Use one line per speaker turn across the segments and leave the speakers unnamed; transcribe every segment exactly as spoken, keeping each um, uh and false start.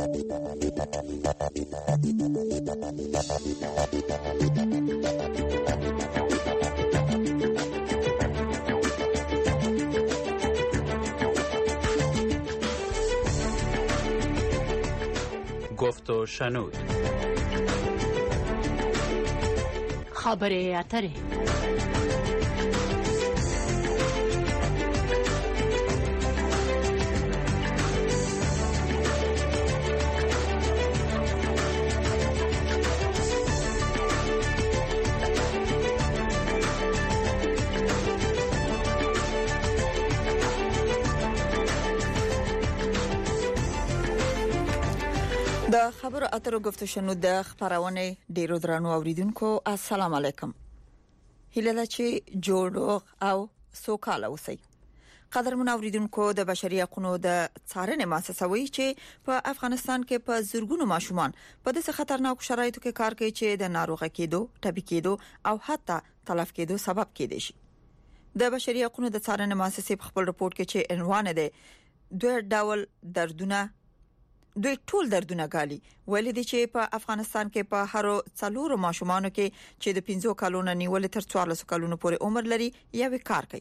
گفت و شنود.
خبره اتره.
د خبرو اترو گفت و شنود د خبرونه ډیرو درنو اوریدونکو السلام علیکم. هیله ده چې جوړ او سوکاله اوسئ. قدرمن اوریدونکو، د بشري حقوقو د څارنې مؤسسه وایي چې په افغانستان کې په زورګونو ماشومان په داسې خطرناک شرایطو کې کار کوي چې د ناروغه کېدو، ټپي کېدو او حتی تلف کېدو سبب کېدي شي. د بشري حقوقو د څارنې مؤسسې په خپل رپورت کې چې عنوان دی دوه ډول دردونه دوی ټول دردونه غالي ولې دي چې په افغانستان کې په هرو څلورو ماشومانو کې چې د پنځو کلونو نیول تر څوارلس کلونو پورې عمر لري یو کار کوي،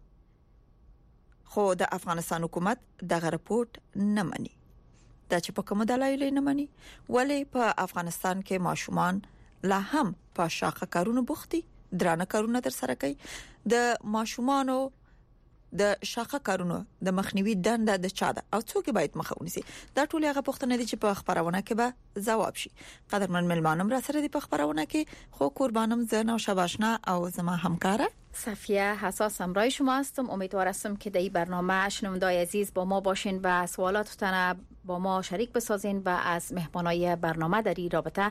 خو د افغانستان حکومت دغه رپورت نه مني. دا چې په کوم دلایل نه مني، ولې په افغانستان کې ماشومان لا هم په شاقه کارونو بوختي، درانه کارونه تر سره کوي. د ماشومانو د شاقه کارونو د مخنیوي دنده د چا ده او څوک باید مخه ونیسي؟ دا ټول هغه پوښتنې دي چې په خبرونه کې به ځواب شي. قدرمن ملمانم را سره دي په خبرونه کې، خو قربانم زه نو شباشنا او زما همکاره
صفیه حساس همراه شما هستم. امیدوار هستم که در این برنامه شنوندای عزیز با ما باشین و سوالاتتان با ما شریک بسازین و از مهمانای برنامه در این رابطه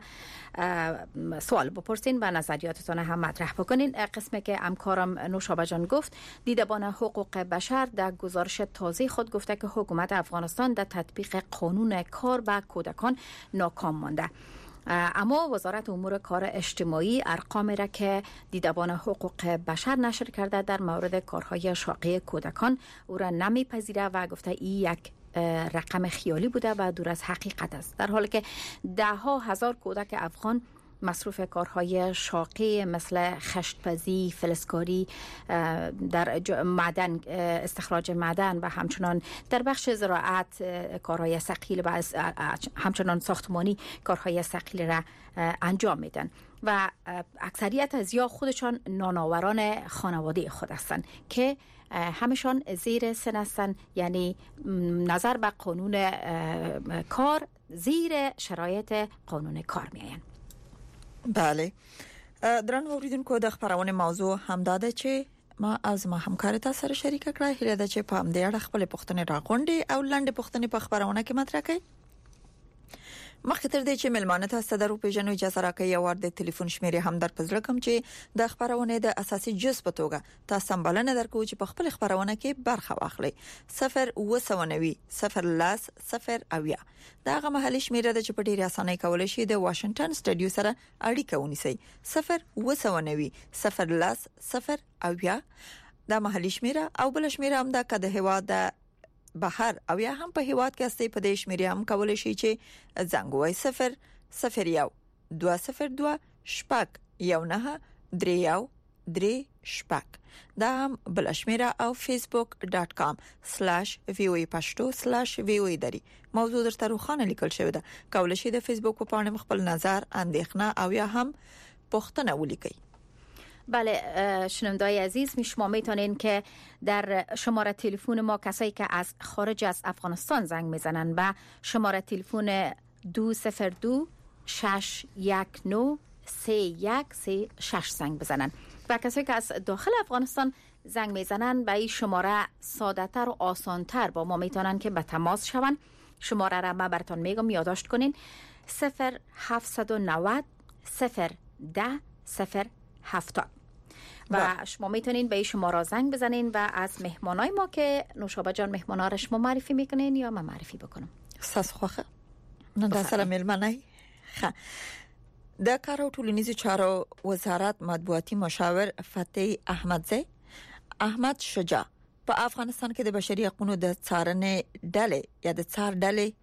سوال بپرسین و نظریاتتان هم مطرح بکنین. قسمی که همکارم نوشابه جان گفت، دیدبان حقوق بشر در گزارش تازه خود گفته که حکومت افغانستان در تطبیق قانون کار با کودکان ناکام مانده. اما وزارت امور کار اجتماعی ارقامی را که دیدبان حقوق بشر نشر کرده در مورد کارهای شاقه کودکان او را نمیپذیره و گفته این یک رقم خیالی بوده و دور از حقیقت است، در حالی که ده ها هزار کودک افغان مصروف کارهای شاقی مثل خشتپزی، فلزکاری در معدن، استخراج معدن و همچنان در بخش زراعت کارهای ثقیل و همچنان ساختمانی کارهای ثقیل را انجام میدن و اکثریت از یا خودشان نانآوران خانواده خود هستند که همشان زیر سن هستند، یعنی نظر به قانون کار زیر شرایط قانون کار میآیند.
بله، درنو اوریدونکو، د خبرونه موضوع همداده چې ما از ما همکار تاسو سره شریک کړه. هیله ده چې په همدې اړه خپل پوښتنې راغونډي او لاندې پوښتنې په خبرونه کې مطرح کړئ. مخکې تر دې چې ملمانه تاسو درو پیژنو اجازه راکړئ یو ور د ټلیفون شمیرې هم در پزړه کوم چې د خبرونه د اساسي جز په توګه تاسو بلنه درکو چې په خپل خبرونه کې برخه واخلئ. صفر اوه نوي صفر لاس صفر اویا دا هغه محلي شمیره ده چې په ډیره اسانۍ کولای شي د واشنگټن سټډیو سره اړیکه ونیسئ. صفر اوه نوي صفر لاس صفر اویا دا محلي شمیره او بل شمیره هم دا کده هوا د بهر او یا هم په هیواد کې استي په دې شمیرې هم کولای شي چې زنګ وای صفر صفر یو دوه صفر دوه شپږ یو نه درې یو درې شپږ دا هم بل شمیره او facebook dot com slash voa pashto slash voa دری موضوع درته روخانه لیکل شوی ده. کولای شي د فیسبوک په پاڼه خپل نظر، اندېښنه او یا هم پوښتنه ولیکئ.
بله شنوندای عزیز، شما میتونین که در شماره تلفن ما کسایی که از خارج از افغانستان زنگ میزنن و شماره تلفن دو صفر دو شش یک نو سه یک سه شش زنگ بزنن و کسایی که از داخل افغانستان زنگ میزنن به این شماره ساده تر و آسان تر با ما میتونن که به تماس شون. شماره را ما براتون میگم یادداشت کنین: صفر هفتصد و نود صفر ده صفر هفتاد و شما میتونین به این شماره زنگ بزنین و از مهمانای ما که نوشابه جان مهمانا را شما معرفی میکنین یا من معرفی بکنم؟
ساس خوخه نن دا سره ملمنای ښه. د کار او ټولنیزو چارو وزارت مطبوعاتي مشاور فتحي احمدزی احمد شجاع په افغانستان کې د بشري حقوقو د څارنې ډلې یا د څار ډلې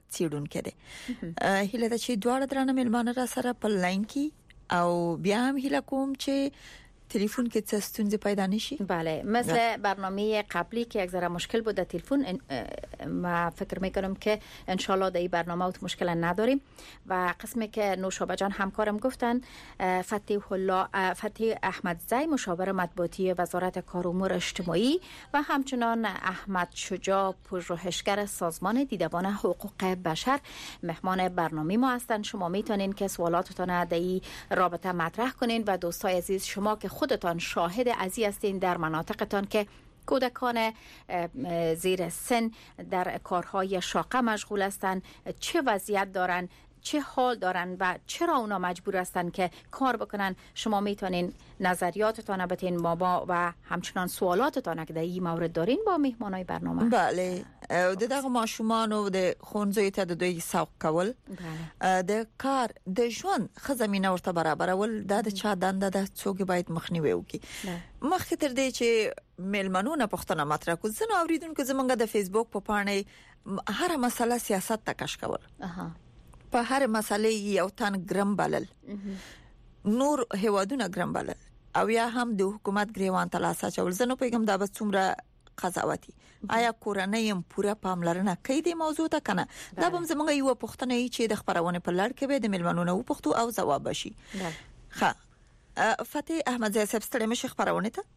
څیړونکو دی. هیله ده چې دواړه درنه ملمانه را سره په لاین کې او بیا هم هیله کوم چې تلفن که څه ستونزه پیدا نشي.
بله، مثل برنامه قبلی که یک ذره مشکل بود در تلفن، ما فکر میکنم که ان شاء الله در این برنامه اوت مشکل نداریم. و قسمی که نوشابه جان همکارم گفتن، فتح الله فتح احمدزی مشاور مطبوعاتی وزارت کار و امور اجتماعی و همچنان احمد شجاع پژوهشگر سازمان دیدبان حقوق بشر مهمان برنامه ما هستند. شما میتونین که سوالاتتون در این رابطه مطرح کنین و دوستای عزیز شما که خودتان شاهد ازی هستین در مناطقتان که کودکان زیر سن در کارهای شاقه مشغول هستند، چه وضعیت دارن، چه حال دارن و چرا اونا مجبور هستن که کار بکنن، شما میتونین نظریاتتان بتین با ما و همچنان سوالاتتان که در این مورد دارین با مهمانای برنامه.
بله، د دغه ماشومان او د خونځوي ته د دوی سوق کول، د کار د ژوند خزمینه ورته برابرول، د چا دنده د څوک باید مخنیوي وکړي. مخکې تر دې چې ملمنونه پښتنه مطرح کو، زنه اوریدونکو زمونږ د فیسبوک په پاڼه هر مسله سیاست تکش کول. اها، په هر مسله یو تن ګرم بلل، نور هوادونه ګرم بلل او یا هم د حکومت گریوان تلاسه چول. زنه پیغام دا به څومره قضاوتي آیا کورنۍ پوره پاملرنه کوي د موضوع ته کنه؟ دا به زمونږ یو پښتنه ای چې د خبرونه په لړ کې به د ملمنونه و پښتو او جواب شي. ها، فتح احمدزی صاحب ستړي مشه خبرونه ته.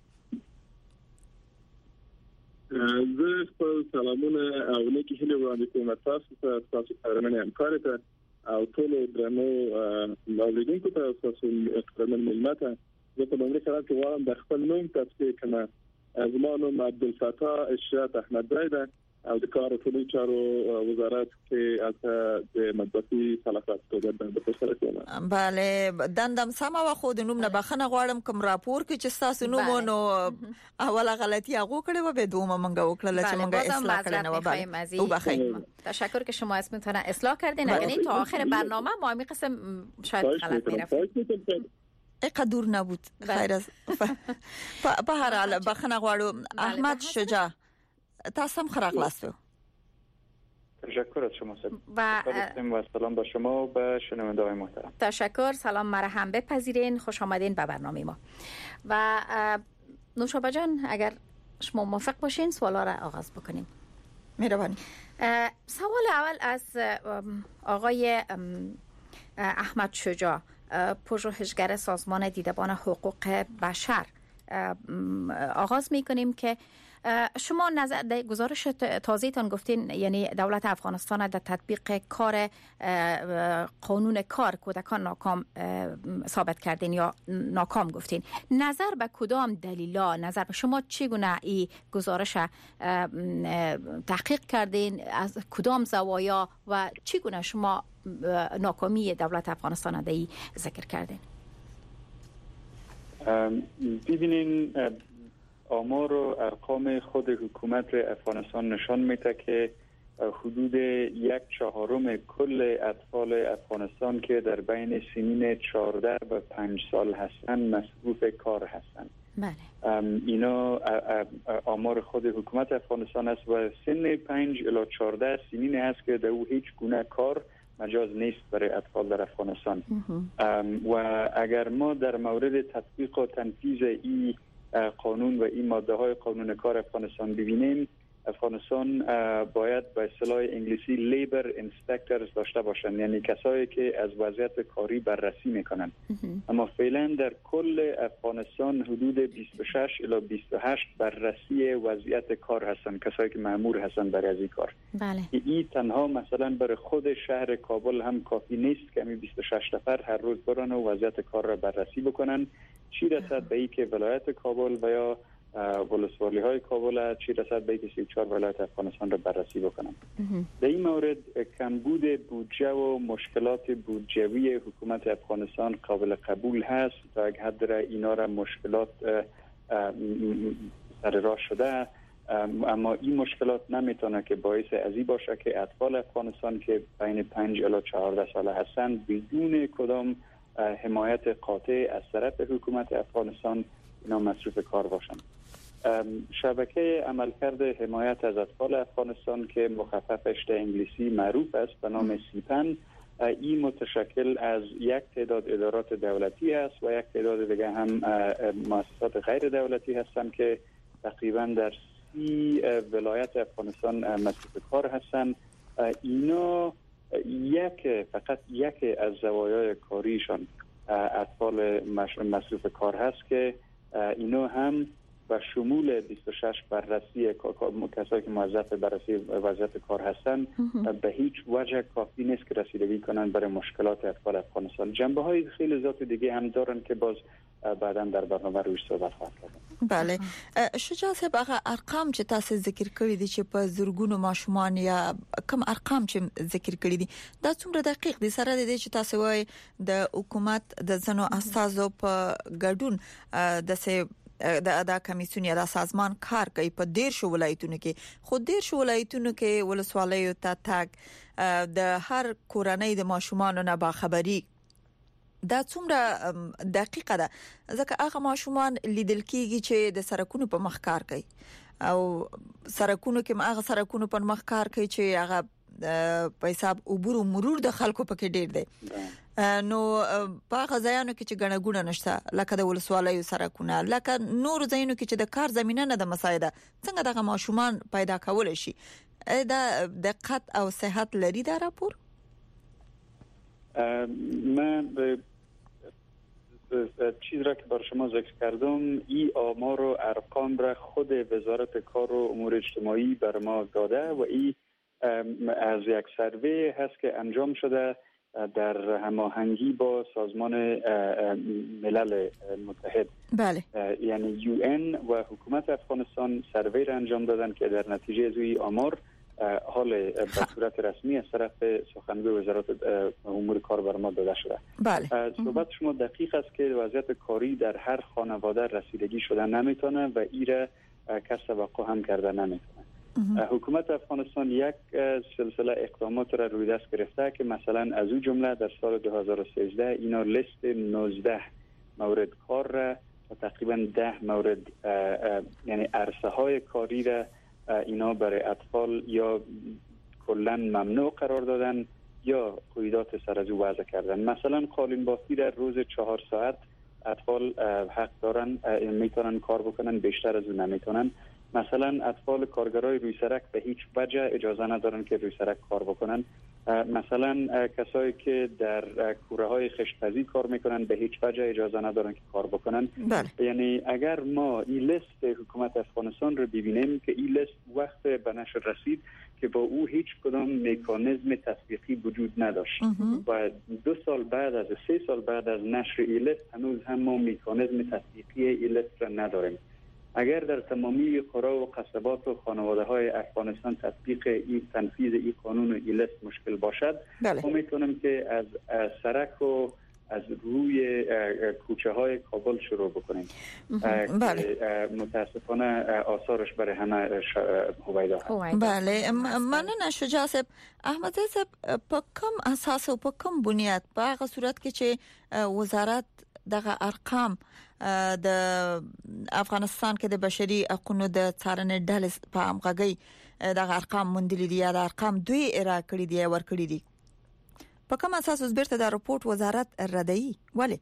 زه خپل سلامونه او نیکی هیله وړاندې کوم تاسو ته، تاسو خبرونه همکار ته او ټول درنو اوریدونکو ته، تاسو خبرونه ملمته. زه په لومړي سره کې وایم د خپل نوم تاسو کنه زما نوم عبدالفتاح اشرت احمدزی ده او د کار ټولو چارو وزارت کې البته د مطبوعاتي صلاحیت توګه د سره کوم.
بله، دندم سم او خو د نوم نه بخنه غواړم کوم راپور کې چې تاسو نوم نو اوله غلطی هغه کړې و به دومه منګه وکړه چې منګه اصلاح کړنه و. بله، او بخیر،
تشکر که شما اسمتون اصلاح کردین. یعنی تا آخر برنامه ما می قسم شاید غلط میرفت
اقدور نبود. خیر از په هر حال بخنه غواړو. احمد شجاع تاسو هم خراغلاستو.
تشکر از شما و و سلام با شما و به شنونده‌های محترم.
تشکر، سلام مرحم بپذیرین، خوش آمدین به برنامه ما. و نوشابه جان اگر شما موافق باشین سوالا را آغاز بکنیم.
مهربانی.
سوال اول از آقای احمد شجاع پژوهشگر سازمان دیدبان حقوق بشر آغاز می‌کنیم که شما نظر در گزارش تازه‌تان گفتین، یعنی دولت افغانستان در تطبیق کار قانون کار کودکان ناکام ثابت کردین یا ناکام گفتین. نظر به کدام دلیلا، نظر به شما چگونه این گزارش تحقیق کردین، از کدام زوایا و چگونه شما ناکامی دولت افغانستان در این ذکر کردین؟
ببینین آمار و ارقام خود حکومت افغانستان نشان میده که حدود یک چهارم کل اطفال افغانستان که در بین سنین چهارده و پنج سال هستند مصروف کار هستند.
بله.
اینا آمار خود حکومت افغانستان است و سن پنج الی چهارده سنین هست که در او هیچ گونه کار مجاز نیست برای اطفال در افغانستان. و اگر ما در مورد تطبیق و تنفیذ این قانون و این ماده های قانون کار افغانستان ببینیم، افغانستان باید به اصطلاح انگلیسی لیبر انسپکتورز داشته باشند، یعنی کسایی که از وضعیت کاری بررسی میکنن. اما فعلا در کل افغانستان حدود بیست و شش الی بیست و هشت بررسی وضعیت کار هستند، کسایی که مأمور هستند برای از این کار.
بله.
این تنها مثلا برای خود شهر کابل هم کافی نیست که می بیست و شش نفر هر روز برن و وضعیت کار را بررسی بکنن. چی رسد به ای که ولایت کابل و یا ولسوالی های کابل، چی رسد به ای که سی و چهار ولایت افغانستان را بررسی بکنن. در این مورد کمبود بودجه و مشکلات بودجوی حکومت افغانستان قابل قبول هست. تا یک حد را اینا را مشکلات سر راه شده، اما این مشکلات نمیتونه که باعث ازی باشه که اطفال افغانستان که بین پنج الی چهارده ساله هستند بدون کدام حمایت قاطع از طرف حکومت افغانستان اینا مصروف کار باشند. شبکه عملکرد حمایت از اطفال افغانستان که مخففش در انگلیسی معروف است به نام سیپن، این متشکل از یک تعداد ادارات دولتی است و یک تعداد دیگه هم مؤسسات غیر دولتی هستند که تقریبا در سی ولایت افغانستان مصروف کار هستند. اینا یک فقط یک از زوایای کاریشان اطفال مصروف کار هست که اینا هم و شمول بیست و شش بررسی کسایی که موظف بررسی وضعیت کار هستند به هیچ وجه کافی نیست که رسیدگی کنند برای مشکلات اطفال افغانستان. جنبه های خیلی زیاد دیگه هم دارن که باز بعدا در برنامه روش صحبت خواهد کرد.
بله شجاع صاحب، هغه ارقام چې تاسو ذکر کړی دي چې په زرګونو ماشومان یا کم ارقام چې ذکر کړی دي دا څومره دقیق دي سره د دې چې تاسو وایي د حکومت د زنو استازو په ګډون د سه د ادا کمیسیون یا د سازمان کار کوي په ډیر شو ولایتونو کې، خو ډیر شو ولایتونو کې ولسوالیو ته تاګ د هر کورنۍ د ماشومان نه باخبري دا څومره دقیقه ده، ځکه هغه ماشومان لیدل کیږي چې د سرکونو په مخ کار کوي او سرکونو کې هغه سرکونو په مخ کار کوي چې هغه په حساب عبور او مرور د خلکو پکې ډیر دی. نو په هغه ځایونو کې چې ګڼه نشته لکه د ولسوالیو سرکونه، لکه نور ځایونو کې چې د کار زمينه نه د مساعده، څنګه دغه ماشومان پیدا کول شي؟ دا دقت او صحت لري دا راپور؟
من چیز را که بر شما ذکر کردم این آمار و ارقام را خود وزارت کار و امور اجتماعی بر ما داده و این از یک سروی هست که انجام شده در هماهنگی با سازمان ملل متحد.
بله.
یعنی یو ان و حکومت افغانستان سروی را انجام دادن که در نتیجه از این آمار حال به صورت رسمی از طرف سخنگوی وزارت امور کار بر ما داده شده.
بله.
صحبت شما دقیق است که وضعیت کاری در هر خانواده رسیدگی شده نمیتونه و ایره کس توقع هم کرده نمیتونه. حکومت افغانستان یک سلسله اقدامات را روی دست گرفته که مثلا از او جمله در سال دو هزار و سیزده اینا لیست نوزده مورد کار را و تقریبا ده مورد یعنی عرصه های کاری را اینا برای اطفال یا کلا ممنوع قرار دادن یا قیودات سر از او وضع کردن. مثلا قالین بافی در روز چهار ساعت اطفال حق دارن میتونن کار بکنن، بیشتر از اون نمیتونن. مثلا اطفال کارگرای روی سرک به هیچ وجه اجازه ندارن که روی سرک کار بکنن. مثلا کسایی که در کوره های خشت‌پزی کار میکنن به هیچ وجه اجازه ندارن که کار بکنن.
بله.
یعنی اگر ما این لیست حکومت افغانستان رو ببینیم که این لیست وقت به نشر رسید که با او هیچ کدام مکانیزم تطبیقی وجود نداشت و دو سال بعد از سه سال بعد از نشر این لیست هنوز هم ما مکانیزم تطبیقی این لیست را نداریم. اگر در تمامی قرى و قصبات و خانواده های افغانستان تطبیق این تنفیذ این قانون و این لیست مشکل باشد،
بله.
ما میتونیم که از, از سرک و از روی کوچه های کابل شروع بکنیم.
بله.
متاسفانه آثارش برای همه هویدا هست.
بله. مننه شجاع صاحب. احمد صاحب په کوم اساس او په کوم بنیاد په هغه صورت کې چې وزارت دغه ارقام د افغانستان کې د بشري حقوقو د څارنې ډلې په همغږي دغه ارقام مندلي دي یا د ارقام دوی ارا کړی دي ور کړی دي، په کوم اساس اوس بیرته د رپورت وزارت ردی؟ ولی؟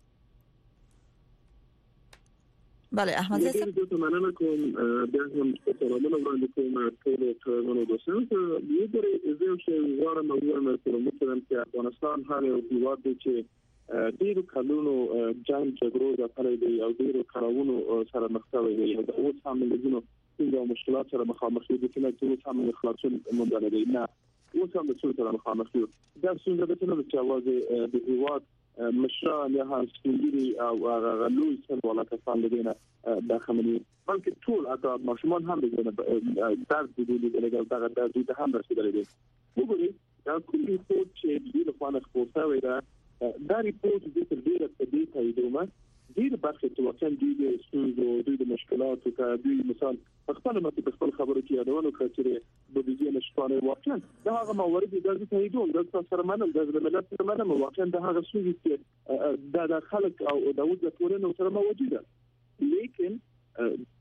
بله احمد صاحب
زه مننه کوم د هم سلامونه وړاندې کوم ټول ټولو دوستانو ته. یو ډېر زه چې غواړم موږ کوم چې افغانستان هغه هیواد دی چې ډیرو کلونو جنگ جګړو د پاره دی او ډیرو کارونو سره مخ شوی دی او د اوس هم لږونو څنګه مشکلات سره مخامخ دي چې نه ټول هم خلاصون مونږ نه نه اوس هم د څه سره مخامخ دي. دا څنګه د څه چې اواز د هیواد مشران یا هم سپینګری او غلوی سره ولا کسان دینه داخلي بلکې ټول اته ماشومان هم دغه درد دي دغه دغه درد هم رسیدلی دي. وګورئ دا کوم ریپورت چې د لخوا خپور شوی دی دا ریپورت د دې ډیره په دې تاییدومه ډیر برخه چې واقعا د سوزو د مشکلاتو کا د مثال خپل مته په خپل خبرو کې یادونه کړې د دې نشټانه واقعا دا هغه موارد د تاییدوم د سره منم د ملت سره منم واقعا دا هغه سوزي چې د خلک او د وجه تورن سره موجوده، لیکن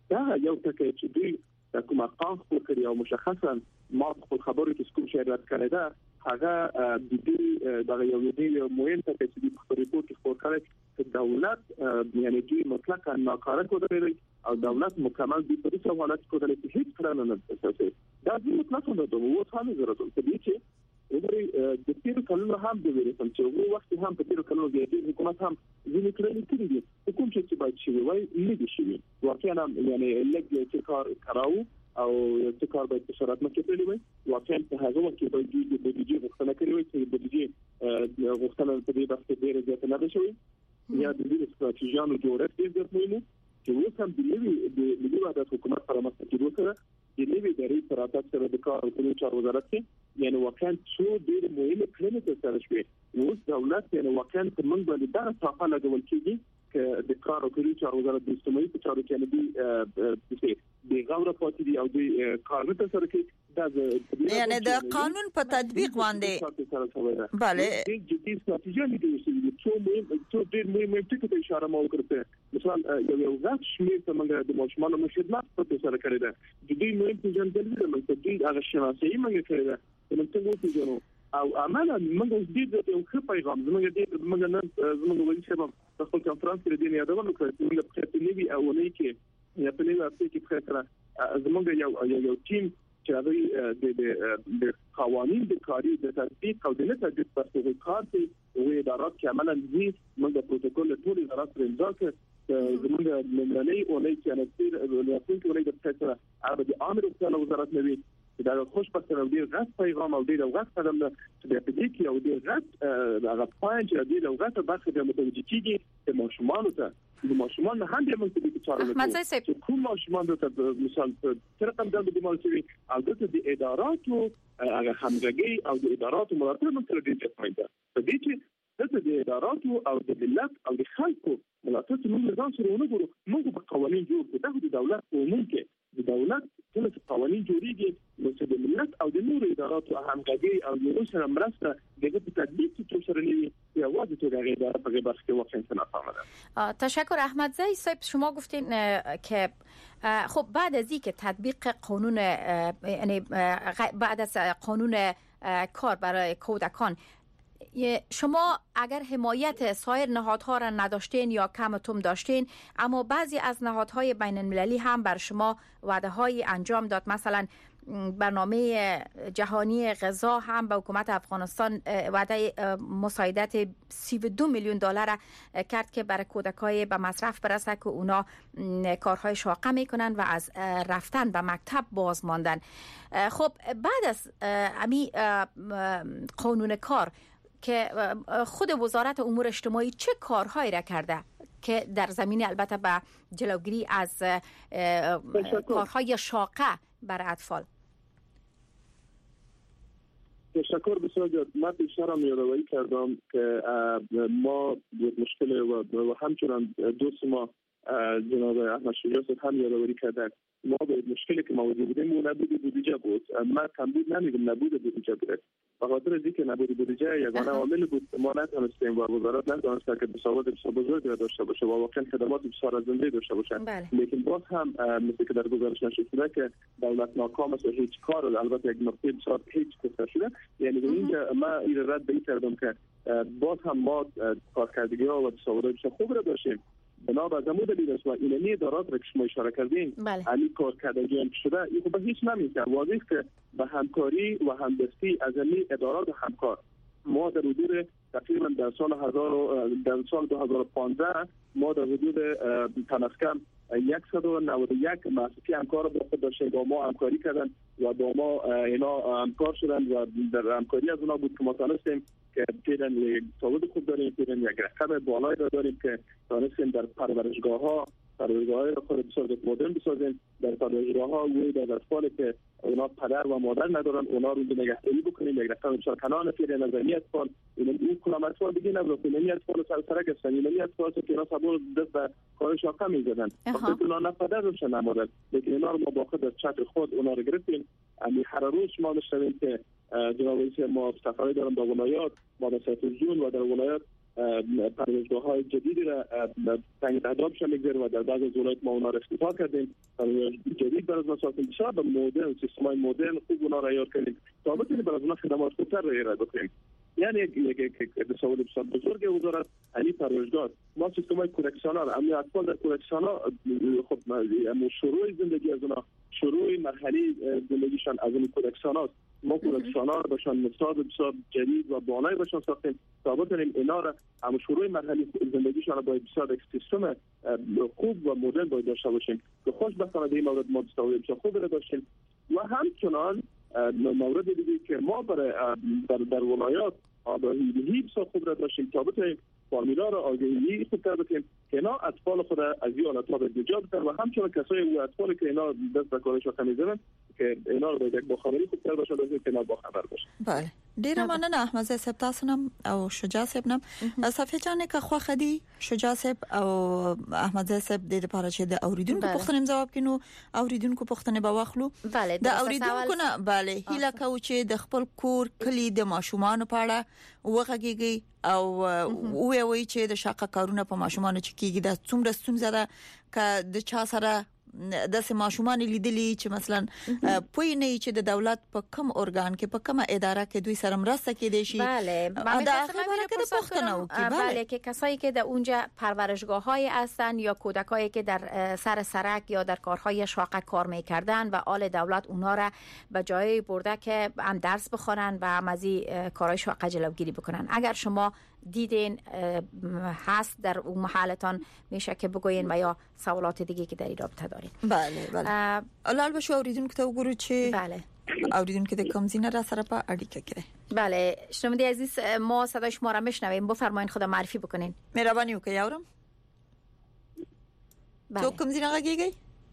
دا یو ټکی چې دوی د کوم ارقام خپل کړي او مشخصا ما خپل خبرو کې کوم شی رد کړی دا هغه د دې د یو یو مهم ټکی چې په ریپورت کې خپل کړی چې دولت یعنی دوی مطلقاً ناکاره کوي او دولت مکمل د پولیسو حالت کوي چې هیڅ کار نه کوي دا د مطلقاً د دوه ثاني ضرورت دی چې وګورئ د تیر کلونو هم د ویرسم چې وګورئ وخت هم په تیر کلونو کې د حکومت هم ځینې کړنې کړې دي کوم چې باید شي وای نه دي شي واقعا یعنی لږ چې کار کراو او چې کار باید په سرعت مخکې کړی وي واقعا په هغه وخت کې باید د بودیجې غوښتنه کړې وي چې بودیجې غوښتنه په دې وخت کې ډېر زیات نه شوی یا د دې استراتیژیانو جوړښت ډېر زیات مهم چې اوس هم د نوي د ملي وحدت حکومت پر مخ کېدو سره د نوي ادارې پر اساس سره د کار او کلتور وزارت کې یعنی واقعا څو ډېر مهمه کړنې ترسره شوې اوس دولت یعنی واقعا په موږ باندې دا څه لګول کېږي چې د کار او کلتور وزارت د اجتماعي چارو کې نه دي د غوړه پاتې دي او د کار نه ترسره کوي دا
یعنی د قانون په تطبیق باندې bale
د جدي استراتیژي دي چې څو مهم څو ډېر مهم ټکي ته اشاره مو وکړه مثلا یو یو غاښ شمیر ته موږ د ماشومانو مشدمت په ترسره کړی ده د دې مهم پیژندل دي موږ ته د هغه شناسي موږ کړی ده موږ ته وو پیژنو او عملا موږ اوس دې د یو ښه پیغام زموږ دې موږ نن زموږ ولې شباب په خپل کانفرنس کې د یادونه وکړه چې موږ په دې نیوي او نه کې یا په دې وخت کې په زموږ یو یو ټیم چې د د قوانين د کاری د تطبیق او د نه تطبیق په توګه کار کوي او ادارات چې عملاً دي موږ د پروتوکول ټول ادارات پر امضا کړ زموږ د لمنلي او نه چې انځور ولایتونو کې ولې د فیصله هغه د امر او وزارت نوي دا خوشبختانه ډیر غټ پیغام او ډیر غټ قدم ده چې په دې کې او ډیر غټ هغه پوینټ چې ډیر غټ برخه د متوجي کیږي د ماشومان ته د ماشومان هم د موږ په دې چارو کې کوم ماشومان ته مثال تر کوم ځای د مالچوي او د اداراتو هغه همغږي او د اداراتو ملاتړ موږ سره ډیر ځای ده په دې کې د اداراتو او د ملت او د خلکو ملاتړ موږ ځان سره ونګورو موږ په قوانين جوړ کړو د دولت قانون کې د دولت ټول قوانين جوړيږي نو چې د ملت او د نورو اداراتو همغږي او د سره مرسته دغه په تطبیق کې څه رنوي یا واضح توګه اداره په بخش کې واقعا ناکامه.
تشکر احمد زئی صاحب شما گفتین که خب بعد از اینکه تطبیق قانون یعنی بعد از قانون کار برای کودکان شما اگر حمایت سایر نهادها را نداشتین یا کمتون داشتین اما بعضی از نهادهای بین المللی هم بر شما وعده های انجام داد مثلا برنامه جهانی غذا هم به حکومت افغانستان وعده مساعدت سی و دو میلیون دلار کرد که برای کودکای به مصرف برسه که اونا کارهای شاقه میکنن و از رفتن به مکتب باز ماندن. خب بعد از امی قانون کار که خود وزارت امور اجتماعی چه کارهایی را کرده که در زمینه البته به جلوگیری از کارهای شاقه برای اطفال؟
تشکر بسیار زیاد. من بیشتر هم یادآوری کردم که ما یک مشکل و همچنان دوست ما جناب احمد شجاع هم یادآوری کردن ما به مشکلی که موجود بودیم و نبود بودجه بود. من کمبود نمیگم نبود بودجه بود. به خاطر اینکه نبود بودجه یگانه عامل بود ما نتونستیم و وزارت نتونست که تصاویر بسیار بزرگی داشته باشه و واقعا خدمات بسیار زنده داشته باشه. لیکن باز هم مثل که در گزارش نشده شده که دولت ناکام است و هیچ کار البته یک نقطه بسیار هیچ کسر شده. یعنی اینجا ما این رد به کردم که باز هم ما کارکردگی ها و تصاویر بسیار خوب را داشتیم. بنا به زمود دلیل است و اینمی ادارات را که شما اشاره کردین علی کارکردگی هم شده این خب هیچ نمیشه واضح که به همکاری و همدستی از این ادارات همکار ما در حدود تقریبا در سال هزار در سال دو هزار و پانزده ما در حدود تناسکم صد و نود و یک مؤسسه همکار با خود داشتیم با ما همکاری کردن و با ما اینا همکار شدن و در همکاری از اونا بود که ما تونستیم که پیرن یک سواد خوب داریم پیرن یک رقم بالایی داریم که تونستیم در پرورشگاه ها پرورشگاه های خود بسیار مدرن بسازیم در پرورشگاه ها و در اطفال که اونا پدر و مادر ندارن اونا رو نگهداری بکنیم یک رقم بسیار کنان پیرن نظری اطفال این کلام اطفال دیگه نبود این اطفال سرسرک هستن این اطفال که اینا سبور دست به کار شاقه میزدن وقتی اونا نه پدر روشن نمادن لیکن اینا رو ما با خود در چتر خود اونا رو گرفتیم امی هر روز ما نشدیم که جناب رئیس ما سفرهای دارن با ولایات ما به سطح جون و در ولایات پروژه‌های جدیدی را تنگ تهداب شده و در بعضی از ولایات ما اونا را افتتاح کردیم. جدید برای ما ساختیم، بسیار به مدرن سیستم‌های مدرن خوب اونا را یاد کردیم تا بتونیم برای اونا خدمات خوبتر را ارائه بکنیم. یعنی یک یک تصور بسیار بزرگ وزارت علی پروژگاه ما سیستم‌های کورکسیونال را اما اطفال در کورکسیونال خب شروع زندگی از اونا شروع مرحله زندگیشان از این کورکسیونال ما کورکسیونال باشن مستعد بسیار جدید و بالای باشن ساختیم تا بتونیم اینا را هم شروع مرحله زندگیشان باید بسیار یک سیستم خوب و مدرن باید داشته باشیم که خوشبختانه در این مورد ما تصور بسیار خوب را داشتیم. و همچنان مورد دیگه که ما برای در, در ولایات آگاهی بسیار خوب را داشتیم تا بتونیم فامیلا را آگاهی خوبتر بکنیم که اینا اطفال خود از این حالت‌ها به نجات بدن و همچنان کسایی و اطفالی که اینا دست به کارش می‌زنن که اینا رو یک باخبری خوبتر باشه از اینکه اینا باخبر باشه.
بله ډیر مننه احمد صاحب تاسو نم او شجاع صاحب نم صفه جان که خو خدي شجاع صاحب او احمد صاحب د لپاره چې د اوریدونکو پوښتنې جواب کینو اوریدونکو پوښتنې به واخلو.
بله
د اوریدونکو نه بله هیله کوو چې د خپل کور کلی د ماشومان په اړه وغږیږي او وی وی چې د شاقه کارونه په ماشومان چې کیږي د څومره ستونزه ده ک د چا سره د سه ماشومان لیدلی چې مثلا پوی نه چې د دولت په کم ارګان کې په کومه اداره کې دوی سره مرسته کړي شي.
بله
دا خبره که د پښتنو کې
بله که کسایی که در اونجا پرورشگاه‌های هستن یا کودکایی که در سر سرک یا در کارهای شاقه کار می‌کردن و آل دولت اونا را به جای برده که هم درس بخونن و هم از این کارهای شاقه جلوگیری بکنن. اگر شما دیدین هست در اون محلتان میشه که بگوین و یا سوالات دیگه که در این رابطه دارین.
بله بله الان به شو اوریدونکو ته وګورو چې
بله
اوریدونکو د کوم زینه را سره په اړیکه کې.
بله شنونده عزیز ما صدای شما را میشنویم، بفرمایید خود معرفی بکنین.
مهرباني وکړئ یارم. تو کوم زینه راګیږي؟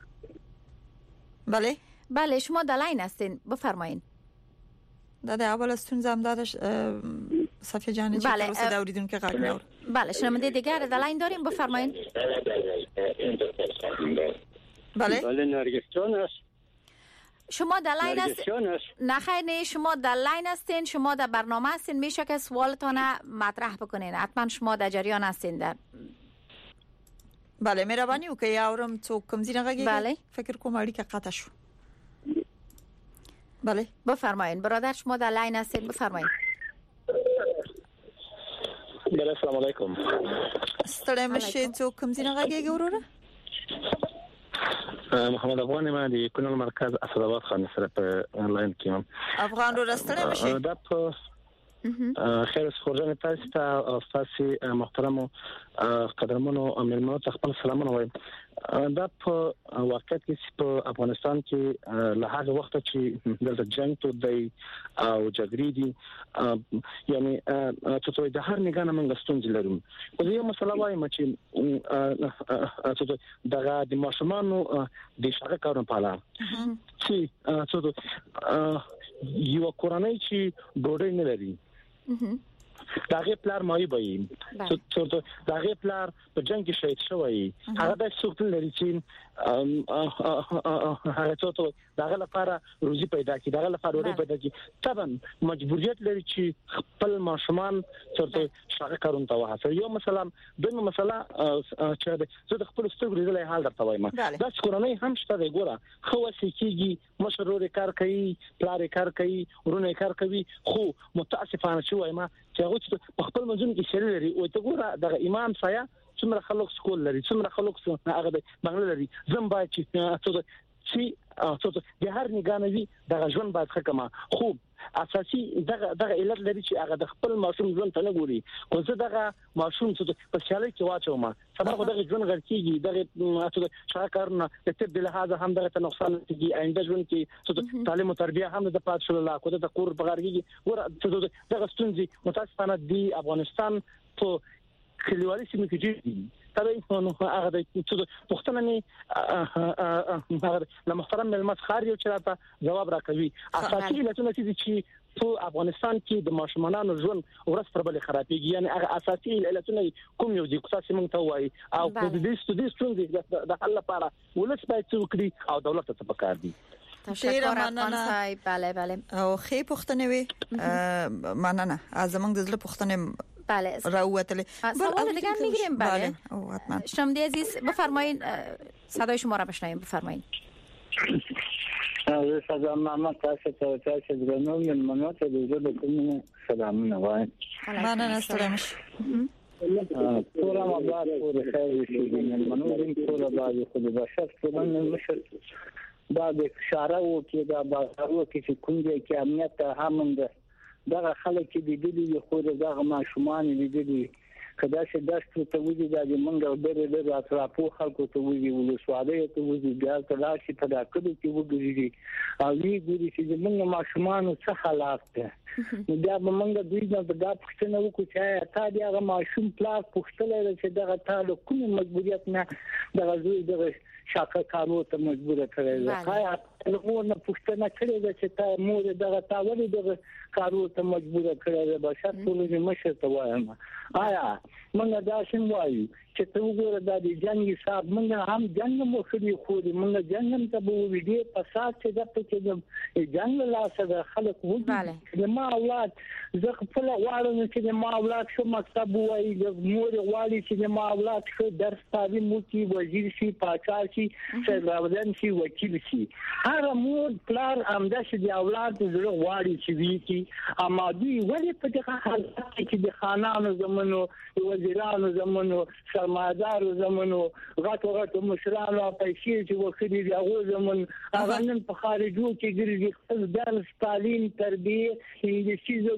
بله
بله شما در لاین هستین، بفرمایید.
دا د اول ستونزه هم دادش صفیه جان چې
بله.
تاسو دا اوریدونکو غږ نه اوري.
بله شنونده دیگر در لاین داریم، بفرمایید.
بله
بله نرگس جان است.
شما در لاین هستین؟ نه خیر نه، شما در لاین هستین، شما در برنامه هستین، میشه که سوالتان مطرح بکنین. حتما شما در جریان هستین. در
بله مهرباني وکړئ یارم څوک کوم زینه غږیږي؟
بله
فکر کوم اړیکه قطع شو. بله
بفرمایید برادر شما در لاین هستین، بفرمایید.
بله السلام علیکم.
ستړی مشه څوک کوم زینه غږیږي وروره؟
محمد افغان ما د کونړ مرکز اسداباد خان سره په آنلاین کې یم.
افغان رو ستړی مشه.
دا په خیر سخورجان تاسو ته او تاسو محترم قدرمنو امرمنو خپل سلامونه وایم. دا په واقعیت کې په افغانستان کې له هغه وخت چې دلته جنگ ته دی او جګړې دي یعنی چې د هر نګانه موږ ستونزې لرو. خو یو مسله وایم چې دغه د ماشومانو د شاګه کارونه پاله چې څه یو کورنۍ چې ډوډۍ نه لري داغه پلار مایي بای څه داغه پلار په جنگ کې شهید شوی هغه د څوک لري چې هغه څه داغه لپاره روزي پیدا کی داغه لپاره وړي پیدا کی طبعا مجبوریت لري چې خپل ماشومان څه شاګه کارون ته وهڅوي. یو مثلا دغه مسله چې زه د خپل سترګو لیدلې حال درته وایم دا کورنۍ هم شته دی ګوره خو سېکيږي مشرور کار کوي پلار کار کوي ورونه کار کوي خو متاسفانه چې وایم چې هغه په خپل منځون کې شریک لري او ته ګوره د امام سایه څومره خلک سکول لري څومره خلک هغه د بنگله لري زم باید چې چې څه د هر نګانوي د ژوند باید حکمه خو اساسي دغه دغه علت لري چې هغه د خپل ماشوم ژوند ته نه ګوري. خو زه دغه ماشوم څه په شاله کې واچوم سبا خو دغه ژوند غلطيږي دغه څه شاکرنه د طب له لحاظه هم دغه نقصان کیږي آینده ژوند کې څه تعلیم او تربیه هم د پات شول لا کو د کور بغارګي ور دغه ستونزې متاسفانه دی افغانستان په کلیوالي سیمه کې دي. ترې نو هغه د پښتنه نه هغه د محترم ملمت خار یو چرته جواب راکوي. اساسي علتونه چې په افغانستان کې د ماشومانو ژوند ورځ پر بل خرابېږي یعنی هغه اساسي علتونه کوم یو دي تاسو موږ ته وایي او د دې ستودي ستونزې د حل لپاره ولس باید څه وکړي او دولت ته پکار دي.
تشکر مننه. بله بله
او خې پښتنه وي مننه زمونږ د زړه پښتنه
بله
راوتله.
سوال دیگه میگیریم. بله
او حتما.
شنونده عزیز بفرمایید، صدای شما را بشنویم. بفرمایید.
سلام محمد تاسو ته تاسو درنو من منو ته د کوم سلام نه وای.
مننه ستړم.
پورا مبارک پورا خیر شي من منو دین پورا باندې خو د بشر ټولن مشر دا د اشاره او کې دا بازارو کې کوم ځای کې امنیت همند دا خلک چې د دې خو دغه ماشومان دي کدا چې داستو ته وځي د منګو ډېر ډېر اطرافو خلکو ته وځي ولسوالۍ ته وځي بیا ته چې په دا کډو کې وګوري او وی ګوري چې موږ ماشومان څه حالات ده بیا موږ دوی نه دا پښتنه وکړو چې تا دې هغه ماشوم پلاس پښتله چې دغه تعلق کوم مجبوریت نه دغه زوی دغه شاکه کارو ته مجبور کړی دی. خای له نه پښتنه کړی دی چې تا مور دغه تاولې دغه کارو ته مجبور کړی دی. بشر ټول مشه ته وایم آیا موږ دا شین وایو چې ته وګوره د جنگ حساب موږ هم جنگ مو خوري خو موږ جنگ ته به ویډیو پسات چې د پکې جنگ لا سره خلک وځي ما اولاد زه خپل غواړم چې ما اولاد شو مکتب وایي د مور غواړي چې ما اولاد شو درس تعلیم وکړي وزیر شي پاچا شي سرورن شي وکیل شي. هر مور پلار امدا چې د اولاد زړه غواړي چې وي کی امادي ولې په دغه حالت کې د خانانو زمونو وزیرانو زمونو سرمایدارو زمونو غټو غټو مشرانو پیسې چې وکړي دی هغه زمون هغه نن په خارجو کې ګرځي خپل درس تعلیم تربیه انګلیسي زده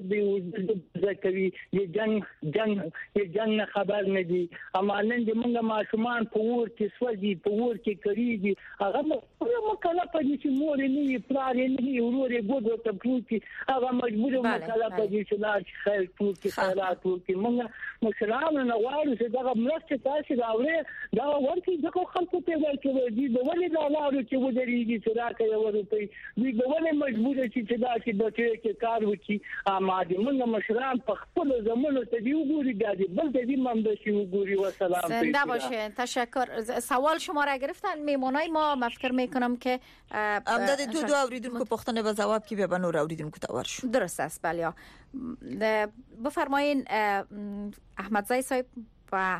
کوي د جنگ جنگ د جنگ خبر نه دي. اما نن د موږ ماشومان په ور کې سوځي په ور کې کړيږي هغه مکلف دي چې مور نه پلار نه ورور ګوډو ته پروتي هغه مجبور مکلف دي چې لا خیر ټول کې خیرات ټول موږ مشرانو نه غواړو چې دغه مرسته تاسو راوړي دا ورته دغه خلکو ته ورکوي دي د ولې دا لارو چې ودرېږي چې راکې ورته دي د ولې مجبور چې دا چې د کې کار وکړي. اما د موږ مشران په خپل زمونو ته دی وګوري دا بل د دې منبع شي وګوري. و سلام.
زنده باشین. تشکر. سوال شما را گرفتن میمونای ما. من فکر میکنم که
امداد دو دو اوریدونکو پختنه و جواب کی به بنور اوریدونکو تاورش
درست است. بله بفرمایین احمدزای صاحب و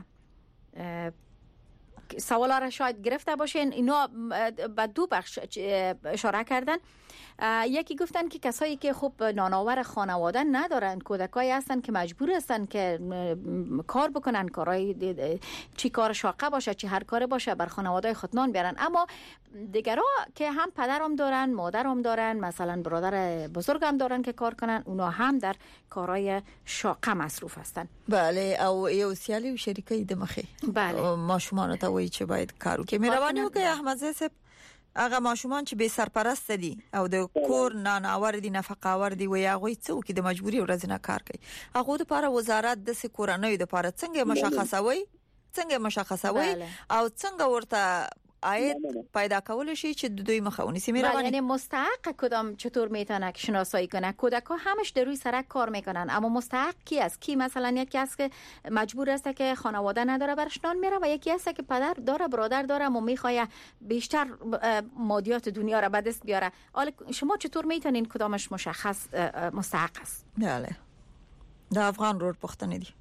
سوالا را شاید گرفته باشین. اینا به دو بخش اشاره کردن. یکی گفتن که کسایی که خب نانآور خانواده ندارن کودکایی هستن که مجبور هستن که کار بکنن کارهای چی کار شاقه باشه چی هر کار باشه بر خانواده خود نان بیارن. اما دیگرها که هم پدرم دارن مادرم دارن مثلا برادر بزرگم دارن که کار کنن اونا هم در کارهای شاقه مصروف هستن.
بله او یو سیالی و شریکای دمخه.
بله
ماشومان ته وایي چې باید کارو کې مهرباني وکړئ احمد زیب هغه ماشومان چې به سرپرست دي او د کور ناناور دي نفقاور دي وي هغه څوک د مجبوري ورځ نه کار کوي هغه لپاره وزارت د سکورنۍ لپاره څنګه مشخصوي څنګه مشخصوي او څنګه ورته عاید پیدا کول شي چې دوی مخاونی سي میروانی.
یعنی مستحق کدام چطور میتونه که شناسایی کنه؟ کودک ها همش در روی سرک کار میکنن اما مستحق کی است؟ کی مثلا یکی است که مجبور است که خانواده نداره برش نان میره و یکی است که پدر داره برادر داره و میخواد بیشتر مادیات دنیا را به دست بیاره. حالا شما چطور میتونین کدامش مشخص مستحق است؟
بله د افغان رور پختنه دي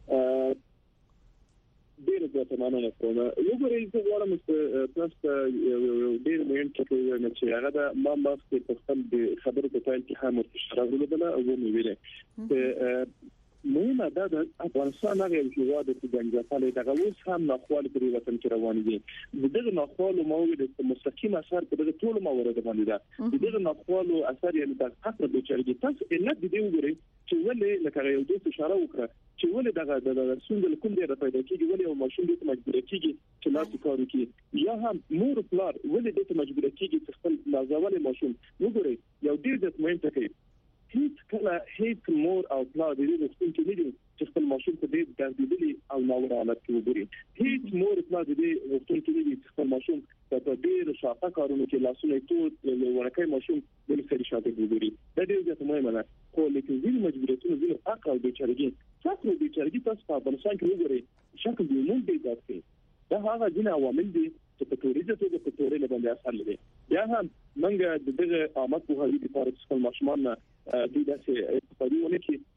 ډېر ځکه مننه کوم. یو ګورې چې غواړم چې تاسو یو ډېر مهم څه نه چې هغه د ما ما په خپل خبرو په ځای کې هم اشاره وکړه او مې ویلې چې مهمه ده د افغانستان هغه هیواد چې د انګلیسانو دغه اوس هم ناخوالې په وطن کې روان دي. دغه ناخوالو موجود د مستقیم اثر په دغه ټول موارد باندې ده. دغه ناخوالو اثر یې د حق د چارګي تاسو علت دې وګورئ چې ولې لکه یو دوه اشاره وکړه چې ولې دغه د رسول کوم دی راپیدا کیږي ولې یو ماشوم دې مجبور کیږي چې لاس کار وکړي یا هم مور پلار ولې دې مجبور کیږي چې خپل نازول ماشوم وګورئ یو ډیر د مهم ټکی هیڅ کله هیڅ مور او پلار دې د خپل کې نه دي چې خپل ماشوم ته دې دردېدلي او ناوړه حالت کې وګوري. هیڅ مور پلار دې د خپل کې نه دي چې خپل ماشوم په ډېر شاقه کارونو کې لاسونه ټول ورکه ماشوم د لسري شاته وګوري. دا ډېر ځکه مهمه ده خو لکه ځینې مجبوریتونه ځینې حق او بیچارګي تاسو د بیچارګي تاسو په افغانستان کې وګورئ شکل دی نو دې ځکه دا هغه ځینې عوامل دي چې په توریزه ته په تورې باندې اثر لري. یا هم منګه دغه آمد په هغه لپاره چې خپل ماشومان د داسې اقتصادي ونه کې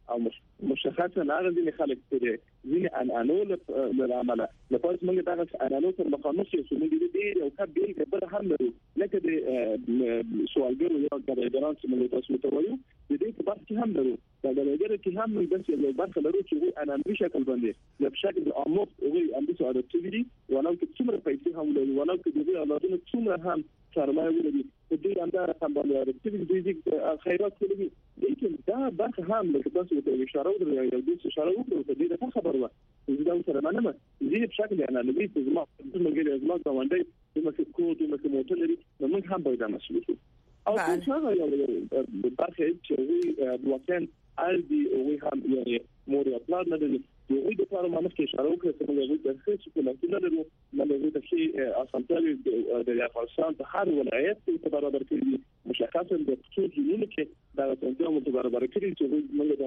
او مشخصه نه ځینې خلک چې ځینې انانو له عمله لپاره موږ دغه انانو سره مخامخ یو څه موږ دې یو ښه بیل بل هم لرو لکه د سوالګرو یا کارګرانو چې موږ تاسو ته وایو د دې په برخه هم لرو دا د لګره کې هم موږ د یو برخه لرو چې انانو شکل باندې د شکل عموق او اندیسو عادتي ولو چې څومره پیسې هم لري ولو چې د اولادونو څومره هم سرمایه ولري په دې اندازه هم باندې چې د خیرات کوي لیکن دا برخه هم د تاسو ته اشاره وکړه یو د اشاره وکړه د دې څه خبره و دا سره مننه زه په شکل انا لوي چې زما د مګر ازما باندې د مکه کوټ د مکه موټر لري نو موږ هم باید مسؤل شو او څنګه یو برخه چې د وطن الدي او هم یعنی مور خپل نه دي یو د لپاره مانه کې اشاره وکړه چې موږ د خصوصي کومه لرو موږ د شي اسانتل د افغانستان په هر ولایت کې برابر کړي مشخصا د خصوصي جنونو کې دا څنګه موږ برابر کړی چې موږ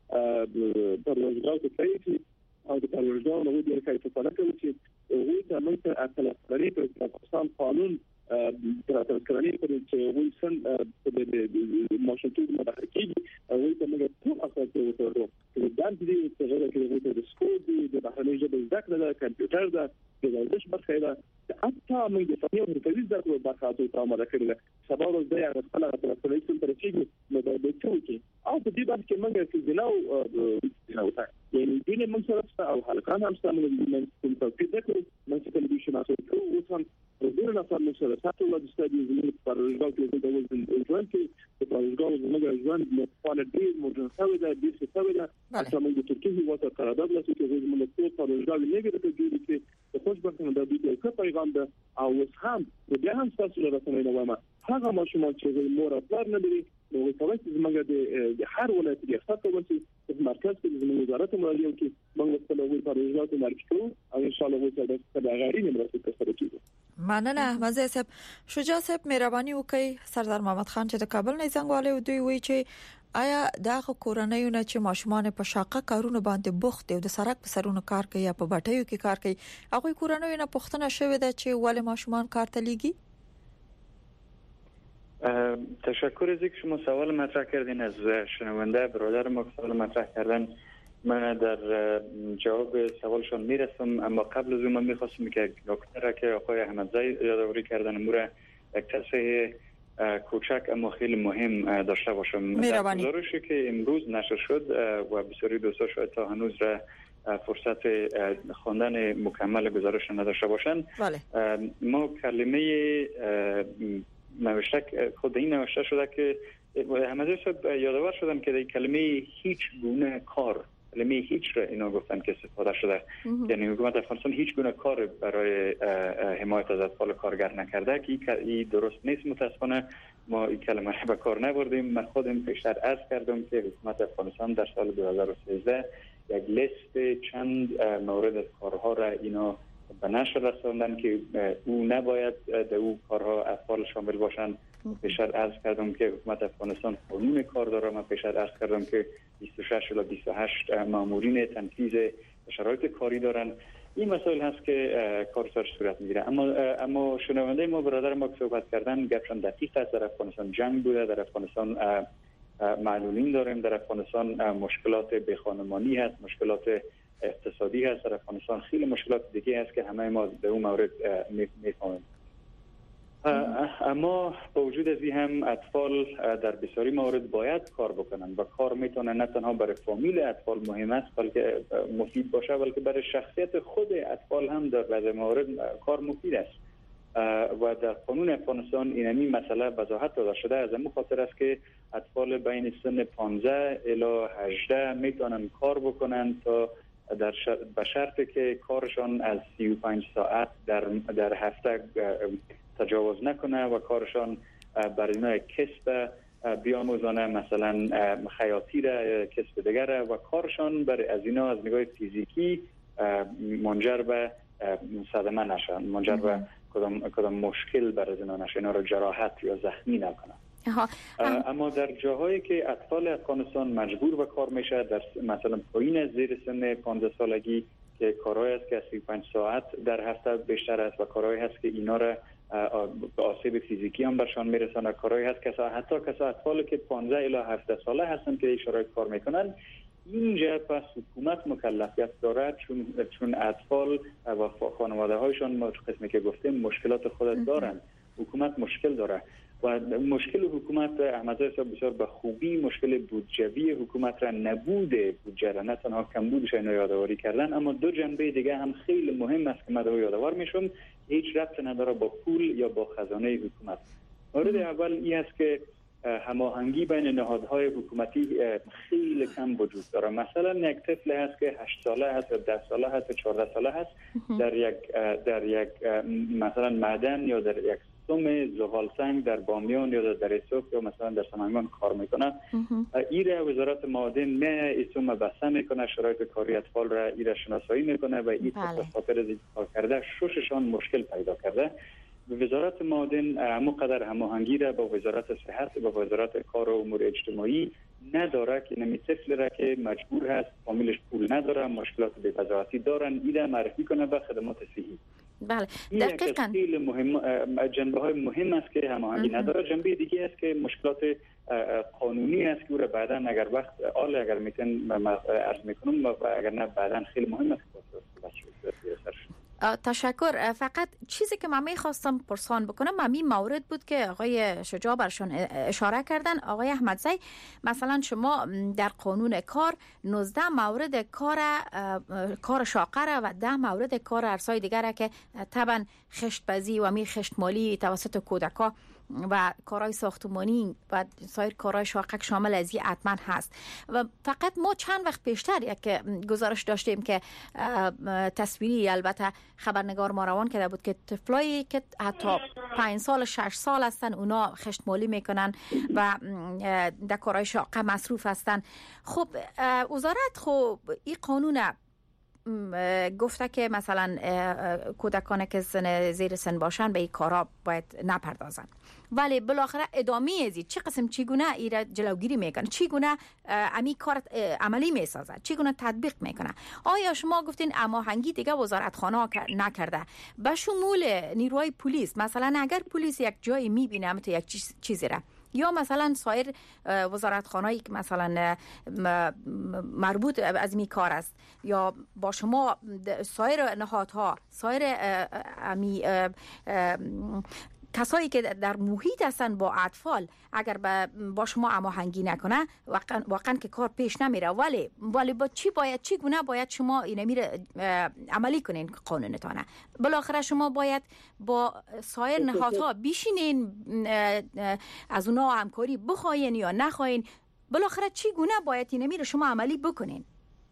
دا پروژه کوي او د پروژه نو د کیفیت په اړه چې وی د موږ اصل لري په افغانستان قانون تر ترکرانی پر چې وی سن د ماشوتو مداخله کوي او د موږ ټول اساسي وته د دان دي چې غوړي کې د سکول د بهرنۍ ژبې زده کړه د کمپیوټر د د ورزش برخه ده حتی موږ د فني او ورزش زده کړو برخه ته عمل کړل سبب د یو خپل ترڅو تر چې نو د ټوکی او د دې باندې موږ چې جناو جناو تا یعنی دینه موږ سره او حلقان هم ستاسو د کوم توفیق ده موږ چې تلویزیون تاسو اوسم ودونه نه فهم سره تاسو د استادیو زموږ پروژه کې د وزن ژوند کې د پروژه زموږ ژوند په فعال دي موږ سره د دې څه سره چې موږ د ترکیه هیواد قرارداد لاسو کې زموږ په پروژه نه لري ته جوړ کې د خوشبختانه د دې څه پیغام ده او هم د بیا هم تاسو له رسنۍ نه وایم هغه ماشومان چې مور خپل نه لري نو کومه چې موږ د هر ولایت کې خاصه وسی په مرکز کې زموږ وزارت مالیه کې موږ خپل وی پروژه ته مرکز او ان شاء الله وته د غاړي نه مرسته سره کیږي.
مننه احمد صاحب. شجاع صاحب مهرباني وکړئ. سردار محمد خان چې د کابل نه څنګه دوی وی چې آیا دغه کورنۍ نه چې ماشومان په شاقه کارونه باندې بوخت دي او د سړک په سرونو کار کوي یا په باټیو کې کار کوي هغه کورنۍ نه پوښتنه شوې ده چې ولې ماشومان کار ته لیږي؟
تشکر از اینکه شما سوال مطرح کردین. از شنونده برادر ما سوال مطرح کردن من در جواب سوالشان میرسم، اما قبل از اون من میخواستم که نکته را که آقای احمدزی یادآوری کردن امور یک تصحیح کوچک اما خیلی مهم داشته باشم. در گزارشی که امروز نشر شد و بسیاری دوستا شاید تا هنوز را فرصت خواندن مکمل گزارش نداشته باشند، ما کلمه نوشته خود این نوشته شده که احمدزی صاحب یادآور شدن که در کلمه هیچ گونه کار، کلمه هیچ را اینا گفتن که استفاده شده، یعنی حکومت افغانستان هیچ گونه کار برای حمایت از اطفال کارگر نکرده که این درست نیست. متاسفانه ما این کلمه را به کار نبردیم. من خودم پیشتر عرض کردم که حکومت افغانستان در سال دو هزار و سیزده یک لیست چند مورد از کارها را اینا به نشر رساندن که او نباید در او کارها اطفال شامل باشند. پیشتر عرض کردم که حکومت افغانستان قانون کار داره. من پیشتر عرض کردم که بیست و شش الی بیست و هشت مامورین تنفیذ شرایط کاری دارن. این مسائل هست که کار سر صورت میگیره. اما اما شنونده ما برادر ما که صحبت کردن گپشان دقیق است. در افغانستان جنگ بوده، در افغانستان معلولین داریم، در افغانستان مشکلات بیخانمانی هست، مشکلات اقتصادی هست، در افغانستان خیلی مشکلات دیگه هست که همه ما به اون مورد میفهمیم. اما با وجود از این هم اطفال در بسیاری موارد باید کار بکنن و کار میتونه نه تنها برای فامیل اطفال مهم است بلکه مفید باشه، بلکه برای شخصیت خود اطفال هم در بعضی موارد کار مفید است. و در قانون افغانستان اینمی مسئله وضاحت داده شده. از این خاطر است که اطفال بین سن پانزده الی هجده میتونن کار بکنن تا در شر... به شرطی که کارشان از سی و پنج ساعت در در هفته تجاوز نکنه و کارشان بر اینا کسب بیاموزانه، مثلا خیاطی را، کسب دیگر و کارشان بر از اینا از نگاه فیزیکی منجر به صدمه نشه، منجر به کدام کدام مشکل بر از اینا نشه، اینا رو جراحت یا زخمی نکنه. اما در جاهایی که اطفال افغانستان مجبور به کار میشه، در مثلا پایین از زیر سن پانزده سالگی که کارهایی است که سی و پنج ساعت در هفته بیشتر است و کارهایی هست که اینا را به آسیب فیزیکی هم برشان میرسانه، کارهایی هست که حتی کسا اطفال که پانزده الی هفده ساله هستن که این شرایط کار میکنن، اینجا پس حکومت مکلفیت دارد چون چون اطفال و خانواده هایشان قسمی که گفتیم مشکلات خود دارند. حکومت مشکل داره و مشکل حکومت احمد رضا بسیار به خوبی مشکل بودجوی حکومت را نبوده بودجه را نه تنها کمبودش اینو یادآوری کردن، اما دو جنبه دیگه هم خیلی مهم است که من یادآور میشم هیچ ربطی نداره با پول یا با خزانه حکومت. مورد اول این است که هماهنگی بین نهادهای حکومتی خیلی کم وجود داره. مثلا یک طفل هست که هشت ساله هست یا ده ساله هست یا چهارده ساله هست در یک در یک مثلا معدن یا در یک سم زغال سنگ در بامیان یا در دریچه یا مثلا در سمنگان کار میکنه. ایره وزارت معادن نه اسم بسته میکنه، شرایط کاری اطفال را ایره شناسایی میکنه و این به خاطر کار کرده شششان مشکل پیدا کرده. وزارت معادن همونقدر هماهنگی را با وزارت صحت و با وزارت کار و امور اجتماعی نداره که نمی طفل را که مجبور هست فامیلش پول نداره مشکلات بی‌وضاحتی دارن ایره معرفی کنه به خدمات صحی.
بله دقیقاً
خیلی مهم جنبه های مهم است که هماهنگی نداره. جنبه دیگه است که مشکلات قانونی است که او را بعدا اگر وقت آل اگر میتون عرض میکنم و اگر نه بعدا خیلی مهم است
تشکر. فقط چیزی که من میخواستم پرسان بکنم همین مورد بود که آقای شجاع برشان اشاره کردن. آقای احمدزی مثلا شما در قانون کار نوزده مورد کار کار شاقه و ده مورد کار ارسای دیگر که طبعا خشتبازی و می خشت مالی توسط کودکا و کارهای ساختمانی و سایر کارهای شاقک شامل از این حتما هست. و فقط ما چند وقت پیشتر یک گزارش داشتیم که تصویری البته خبرنگار ما روان کرده بود که طفلایی که حتی پنج سال شش سال هستن اونا خشت مالی میکنن و در کارهای شاقه مصروف هستن. خب وزارت خب این قانون گفته که مثلا کودکان که سن زیر سن باشن به این کارا باید نپردازن، ولی بالاخره ادامه ازید چه قسم چگونه ایره جلوگیری میکنه، چگونه امی کار عملی میسازه، چگونه تطبیق میکنه؟ آیا شما گفتین هماهنگی دیگه وزارت خانه نکرده به شمول نیروهای پلیس؟ مثلا اگر پلیس یک جایی میبینه تو یک چیزی را یا مثلا سایر وزارتخانه‌ای که مثلا مربوط از می کار است یا با شما سایر نهادها سایر امی کسایی که در محیط هستن با اطفال اگر با شما هماهنگی نکنه واقعا واقعا که کار پیش نمیره. ولی ولی با چی باید چی گونه باید شما این میره عملی کنین قانونتانه؟ بالاخره شما باید با سایر نهادها بشینین از اونا همکاری بخواین یا نخواین. بالاخره چی گونه باید این میره شما عملی بکنین؟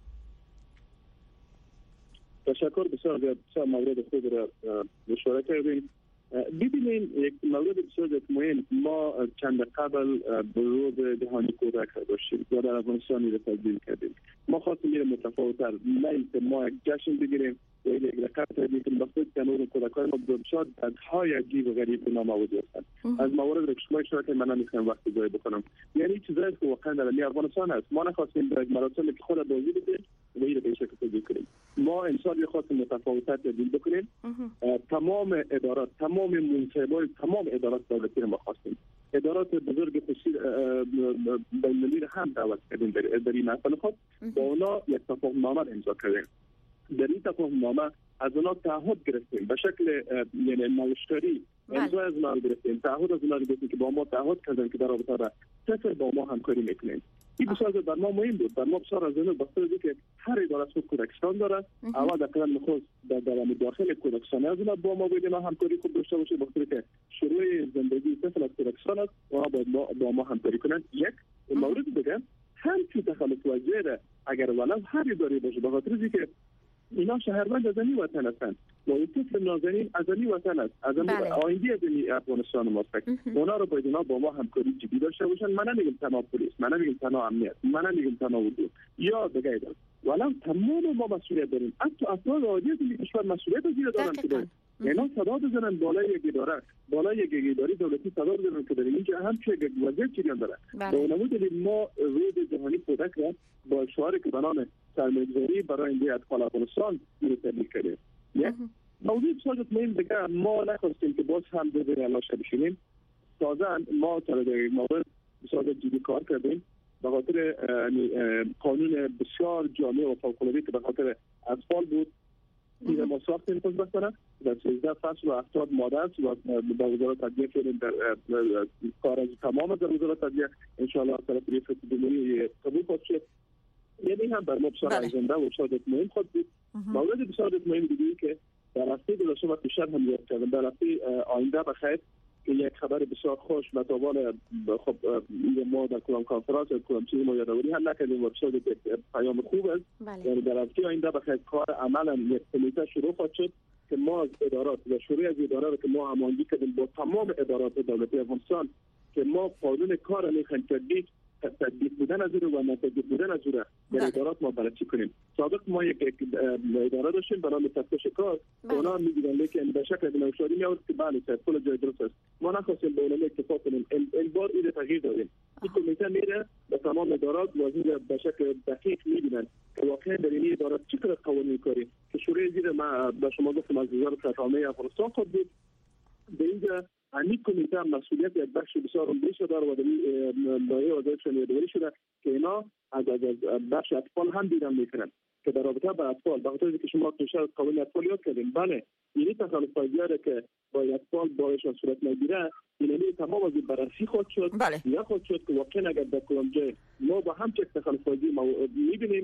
تشکر. بسیار بسیار مورد خود را اشاره کردین. ببینید یک مورد بسیار مهم، ما چند قبل به روز جهانی کودک داشتیم و در افغانستان را تجلیل کردیم. ما خواستیم میره متفاوت‌تر، نه اینکه ما یک جشن بگیریم و یک رقم تجلیل کنیم بخاطر که نور کودکان ما بسیار بدهای عجیب و غریب ناموجود هستند. از موارد که شما اشاره کردید من نمی‌خوام وقت ضایع بکنم. یعنی چیزایی که واقعا در افغانستان هست ما نخواستیم در مراسمی که خود بازی بدیم و این به شکل تجلیل کنیم. ما انسان خواستیم متفاوت‌تر تجلیل بکنیم. تمام ادارات تمام منصبای تمام ادارات دولتی ما خواستیم. ادارات بزرگ خصوصی بین‌المللی هم دعوت کردیم در این محفل خود با اونا یک تفاهم‌نامه امضا کردیم. در این تفاهم‌نامه از اونا تعهد گرفتیم به شکل یعنی نوشتاری امضا از اونا گرفتیم، تعهد از اونا گرفتیم که با ما تعهد کردن که در رابطه با صفر با ما همکاری میکنیم. این بسیار در ما مهم بود. در ما بسیار از اینو بسیار که هر اداره خود کودکستان داره. اول در قدم نخست در درام داخل کودکستان از اونا با ما باید همکاری خوب داشته باشه بخاطر که شروع زندگی طفل از کودکستان است و باید با ما همکاری کنند. یک مورد دیگه همچین تخلف وزیر اگر ولو هر اداره باشه بخاطر که اینا شهروند از این وطن هستند و این طفل نازنین از این وطن است، از آینده از این افغانستان ماست. اونا رو باید اینا با ما همکاری جدی داشته باشن. من نمیگم تنها پلیس، من نمیگم تنها امنیت، من نمیگم تنها حدود یا دیگه اداره، ولو تمام ما مسئولیت داریم. حتی افراد عادی از این کشور مسئولیت زیر دارن که اینا صدا بزنن بالای یک اداره، بالای یک اداره دولتی صدا بزنن که در اینجا هم چه وضعیت چیزی داره. به اون دلیل ما روز جهانی کودک را با شعاری که به نام سرمایه‌گذاری برای این اطفال افغانستان تبلیغ کردیم. یک موضوع بسیار مهم دیگه ما نخواستیم که باز هم به زیر علاشه بشینیم. تازه ما در این مورد بسیار جدی کار کردیم. به خاطر قانون بسیار جامع و فوق‌العاده که به خاطر اطفال بود این ما ساختیم خوشبختانه در سیزده فصل و هفتاد ماده است و با وزارت عدلیه کردیم در کار از تمام در وزارت عدلیه انشاءالله از طرف ریاست جمهوری قبول خواهد شد. یعنی هم بر ما بسیار ارزنده و بسیار مهم خواهد بود. مورد بسیار مهم دیگه که در هفته گذشته و پیشتر هم یاد کردم در هفته آینده بخیر که یک خبر بسیار خوش متابان خب ما در کلام کنفرانس کلام چیزی ما یادآوری هم نکردیم و بسیار پیام خوب است. یعنی در هفته آینده بخیر کار عملا یک کمیته شروع خواهد شد که ما از ادارات و شروع از ادارات که ما هماهنگی کردیم با تمام ادارات دولتی افغانستان که ما قانون کار میخوایم تطبیق تطبیق بودن از رو و نتطبیق بودن از رو در ادارات ما بررسی کنیم. سابق ما یک اداره داشتیم به نام تفتیش کار اونا میگن لیکن به شکل نوشاری میاد که بله کل جای درست است. ما نخواستیم به اونها اکتفا کنیم. این بار این تغییر دادیم. این کمیته میره به تمام ادارات و به شکل دقیق میبینن که واقعا در این ادارات چقدر قوانین کاری که شروع زیر ما به شما گفتم از وزارت خامه افغانستان خود بود. به اینجا این کمیته مسئولیت یک بخش بسیار عمده داره و در لایحه وزارت یادآوری شده که اینا از بخش اطفال هم دیدن میکنن که در رابطه با اطفال به خاطر که شما توشه از قانون اطفال یاد کردین بله یعنی تخلفات که با اطفال باعث صورت نگیره اینمی تمام از بررسی خود شد
بله.
یا خود شد که واقعا اگر در کدام جای ما با هم چک تخلفاتی ما میبینیم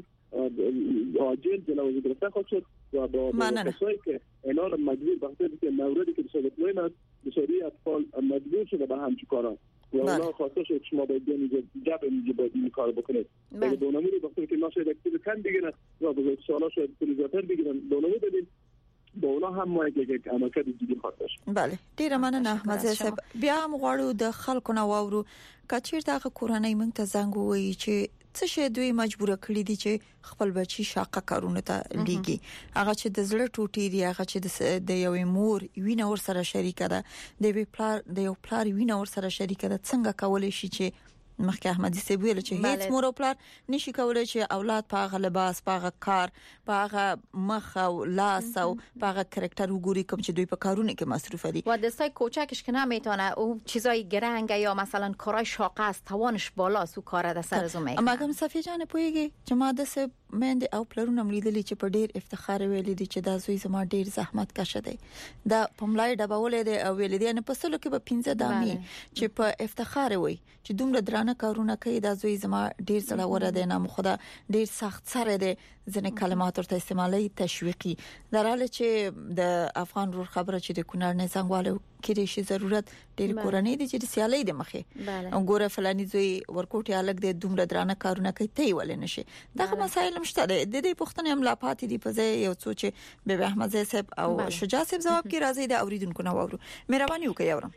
عاجل جلوی گرفته خود شد و با کسایی که اینا رو مجبور به خاطر که موردی که بسیار مهم است بسیاری اطفال مجبور شده به همچین کارا و اونا خواسته شد شما باید اینجا جب اینجا باید این کار بکنید اگه دونموری بخاطر که ناشاید اکتیو کن بگیرن یا بزرگ سالا شاید پولیزاتر بگیرن دونمو بدید با اونا هم ما یک عملکرد جدی خواهد داشت.
بله ډیره مننه مزه صاحب بیا هم غواړو د خلکو نه واورو کچیر دغه کورنۍ موږ ته زنګ ووي چې څه شي دوی مجبور کړی دي چې خپل بچي شاقه کارونه ته لګي هغه چې د زړه ټوټي دی هغه چې د یوې مور وینه ور سره شریکه ده د یو پلار د یو پلار وینه ور سره شریکه ده څنګه کولای شي چې مخکې احمدي سی ویل چې هیڅ مور او پلار نشي کولای چې اولاد په هغه لباس په هغه کار په هغه مخ او لاس او په هغه کاراکتر وګوري کوم چې دوی په کارونه کې مصروف دي
و دستای کوچکش که نمیتونه او چیزای گرنگ یا مثلا کارای شاقه است توانش بالاست او کار د سر زو میکنه.
اما کوم صفیه جان پویږي چې ما د سه مند او پلرونه ملیدلی چې په ډیر افتخار ویل دي چې دا زوی زما ډیر زحمت کشه دی دا پملای ډبول دی او ویل دي نه پسلو کې به پنځه دامي چې په افتخار وي چې دومره درانه کارونه کوي دا زوی زما ډیر زړه ور دی نه خدا ډیر سخت سره دی ځنه کلمات ورته استعمالي تشویقي دراله چې د افغان رور خبره چې د کونړ نه څنګهواله کړي شي ضرورت ډیر کورنۍ دي چې سیالي د مخه وګوره فلاني زوی ورکوټي الګ د دومره درانه کارونه کوي ته ولې نشي دغه مسایل مشته د دې پښتنې هم لا پاتې دي په ځای یو څو چې به احمد صاحب او شجاع صاحب جواب کې راځي د اوریدونکو نه وورو مهرباني وکړئ اورم.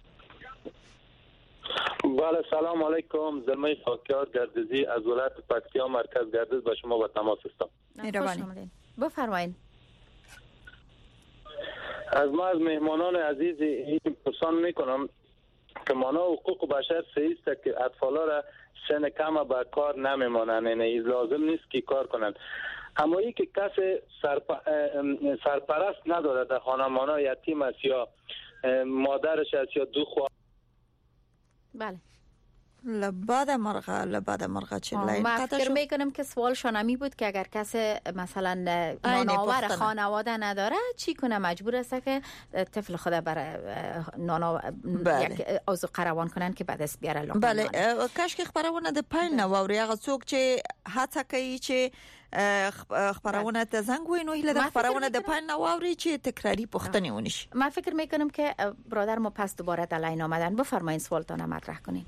بله سلام علیکم زلمه خاکیار گردزی از ولایت پکتیا مرکز گردز با شما با تماس هستم.
مهربانی بفرمایید.
از ما از مهمانان عزیز این پرسان میکنم که مانا حقوق بشر سیست که اطفالا را سن کم به کار نمیمانند یعنی لازم نیست که کار کنند اما ای که کس سرپ... سرپرست نداره در خانه مانا یتیم است یا مادرش است یا دو خواهر
بله
لباد مرغه لباد مرغه چه لاین
من فکر میکنم که سوالشان همی بود که اگر کسی مثلا نانآور خانواده نداره چی کنه مجبور است که طفل خود برای نانا یک عضو قروان کنن که بعد از بیاره لقمه
بله کاش که خبرونه د پاین نووري هغه څوک چې هڅه کوي چې خبرونه ته زنګ وینو هله د خبرونه د پاین نووري چې تکراری پختنی ونیش.
من فکر میکنم که برادر ما پس دوباره در لاین آمدن بفرمایید سوالتون مطرح کنین.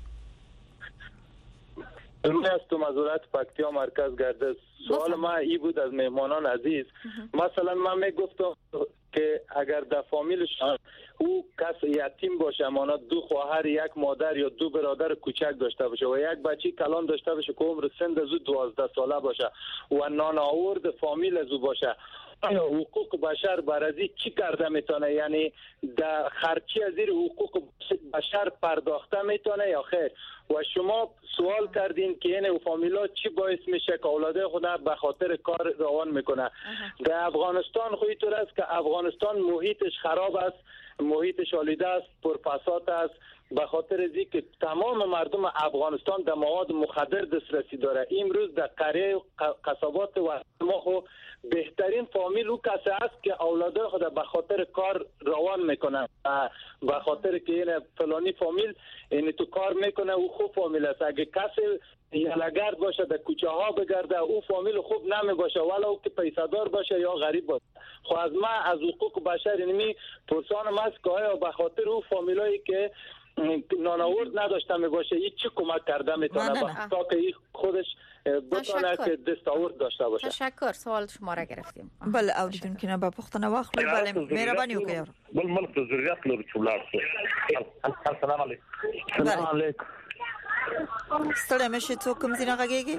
من هستم از ولایت پکتیا مرکز گردز. سوال ما ای بود از مهمانان عزیز مثلا من میگفتم که اگر در فامیلشان او کس یتیم باشه مانا دو خواهر یک مادر یا دو برادر کوچک داشته باشه و یک بچی کلان داشته باشه که عمر سن از او دوازده ساله باشه و نانآورد فامیل از او باشه آیا حقوق بشر برازی چی کرده میتونه یعنی در خرچی از زیر حقوق بشر پرداخته میتونه یا خیر و شما سوال کردین که این فامیلا چی باعث میشه که اولاد خود به خاطر کار روان میکنه. در افغانستان خود اینطور است که افغانستان محیطش خراب است، محیطش آلوده است، پرفساد است، به خاطر از اینکه تمام مردم افغانستان در مواد مخدر دسترسی داره. امروز در قریه و قصابات و ما خو بهترین فامیل او کسی است که اولاد خود به خاطر کار روان میکنه، به خاطر که این فلانی فامیل این تو کار میکنه او خوب فامیل است. اگه کسی یلگرد باشه در کوچه ها بگرده او فامیل خوب نمی باشه، ولو که پیسه‌دار باشه یا غریب باشه. خو از ما از حقوق بشر اینمی پرسانم است که آیا به خاطر او فامیلایی که ناناورد نداشته می باشه هیچ چی کمک کرده میتونه تا که خودش بتونه که دستاورد داشته باشه.
تشکر. سوال شما را گرفتیم.
بله اوریدون که نه به پختنه واخلو. بله مهرباني وکړئ.
بل ملک د ضرورت لري چې ولاړ شي. السلام علیکم.
السلام علیکم. ستړی مشه څوک کوم ځای غږیږي؟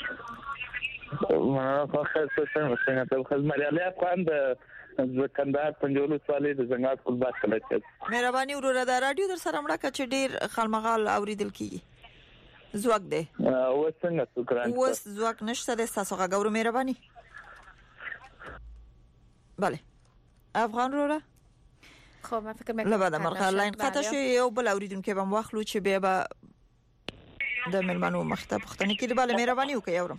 ما خو څه څه څنګه ته خو مریالي افغان د زکندار پنځولو سوالې د زنګات کلبات کله.
مهرباني وروره د رادیو در سره مړه کچ ډیر خلمغال اوریدل کیږي. زوګ دی.
او څنګه شکران.
اوس زوګ نشته د تاسو غوړو مهرباني. بله. افغان وروره.
خب من فکر میکنم
لباده مرخه لاین قطع شو یو بل اوریدون که بم واخلو چې بیا به د ملمنو مخته پختنه کړي. بله مهرباني وکړئ اورم.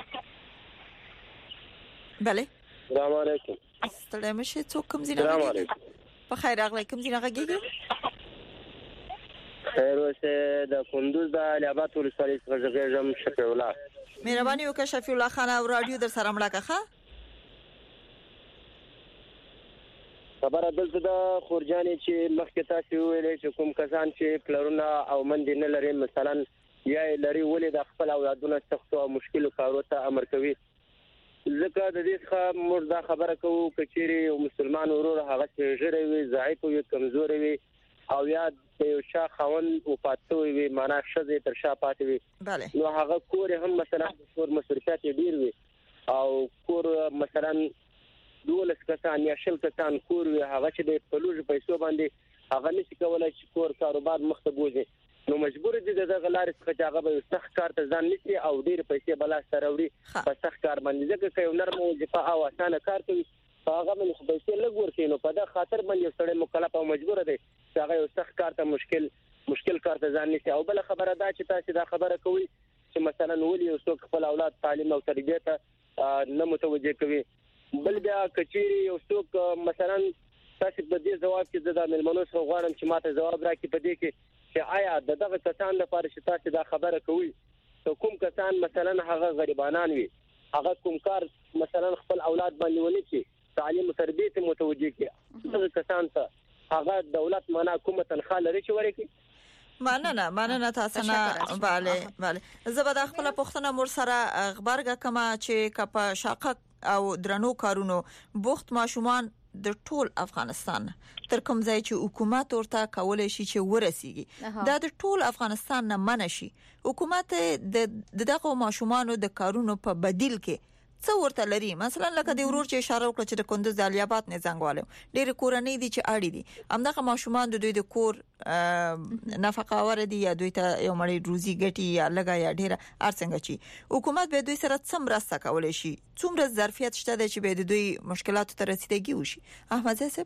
بله.
السلام علیکم.
ستړی مشه څوک کوم ځای راغلی؟ په خیر راغلی کوم ځای راغلی؟
خیر اوسه د کندوز د الیاباد ولسوالۍ څخه غږیږم شفیع الله.
مهرباني وکړه شفیع الله خان او رادیو در سره مړه کړه.
خبره دلته د خورجانې چې مخکې تاسو ویلې چې کوم کسان چې پلرونه او مندې نه لري مثلا یا لري ولې د خپل اولادونو سخت او مشکل کارو ته امر کوي. ځکه د دې څخه موږ دا خبره کوو چې چیرې مسلمان ورور هغه چې ژری وي ضعیف وي کمزوري وي او یا د یو شا خاوند وفات شوی وي معنا ښځې تر شا پاتې وي نو هغه کور هم مثلا کور مصرفات ډیر وي او کور مثلا دولس کسان یا شل کسان کور وي هغه چې د پلوژ پیسو باندې هغه نشي کولای چې کور کاروبار مخته بوځي نو مجبور دي دغه لارې څخه چې هغه به سخت کار ته ځان نشي او ډیر پیسې بلا سره وړي په سخت کار باندې ځکه چې یو نرم وظیفه او اسانه کار کوي هغه من خو پیسې لږ ورکړي نو په دا خاطر باندې سړی مکلف او مجبور دی چې هغه یو سخت کار ته مشکل مشکل کار ته ځان نشي. او بل خبره دا چې تاسو دا خبره کوي چې مثلا ولې یو څوک خپل اولاد تعلیم او تربیه ته نه متوجه کوي. بل بیا کچيري یو څوک مثلا تاسو په دې جواب کې د ملمنو څخه غواړم چې ماته جواب راکړي په دې کې چې آیا دغه کسان لپاره چې تاسو دا خبره کوي کوم کسان مثلا هغه غریبانان وي هغه کوم کار مثلا خپل اولاد باندې ونی چې تعلیم او تربیه ته متوجه کړي دغه کسان ته هغه دولت معنا کومه تنخواه لري چې ورکړي.
مننه مننه تاسو نه. bale bale زبده خپل پښتنه مور سره خبرګه کما چې کپ شاقه او درنو کارونو بوخت ماشومان د ټول افغانستان تر کوم ځای چې حکومت ورته کولای شي چې ورسیږي دا د ټول افغانستان نه منشي. حکومت د دغه ماشومانو د کارونو په بدیل کې څو ورته لري. مثلا لکه د ورور چې اشاره وکړه چې د کندوز د الیاباد نه زنګواله ډېر کورنۍ دي چې اړې دي همدغه ماشومان د دوی د کور نفقه ور دي یا دوی ته یو مړی روزي ګټي یا لګا یا ډېر ارڅنګ چی حکومت به دوی سره څومره راسته کولای شي څومره ظرفیت شته چې به د دوی مشکلاتو ته رسیدګي وشي. احمد زیسب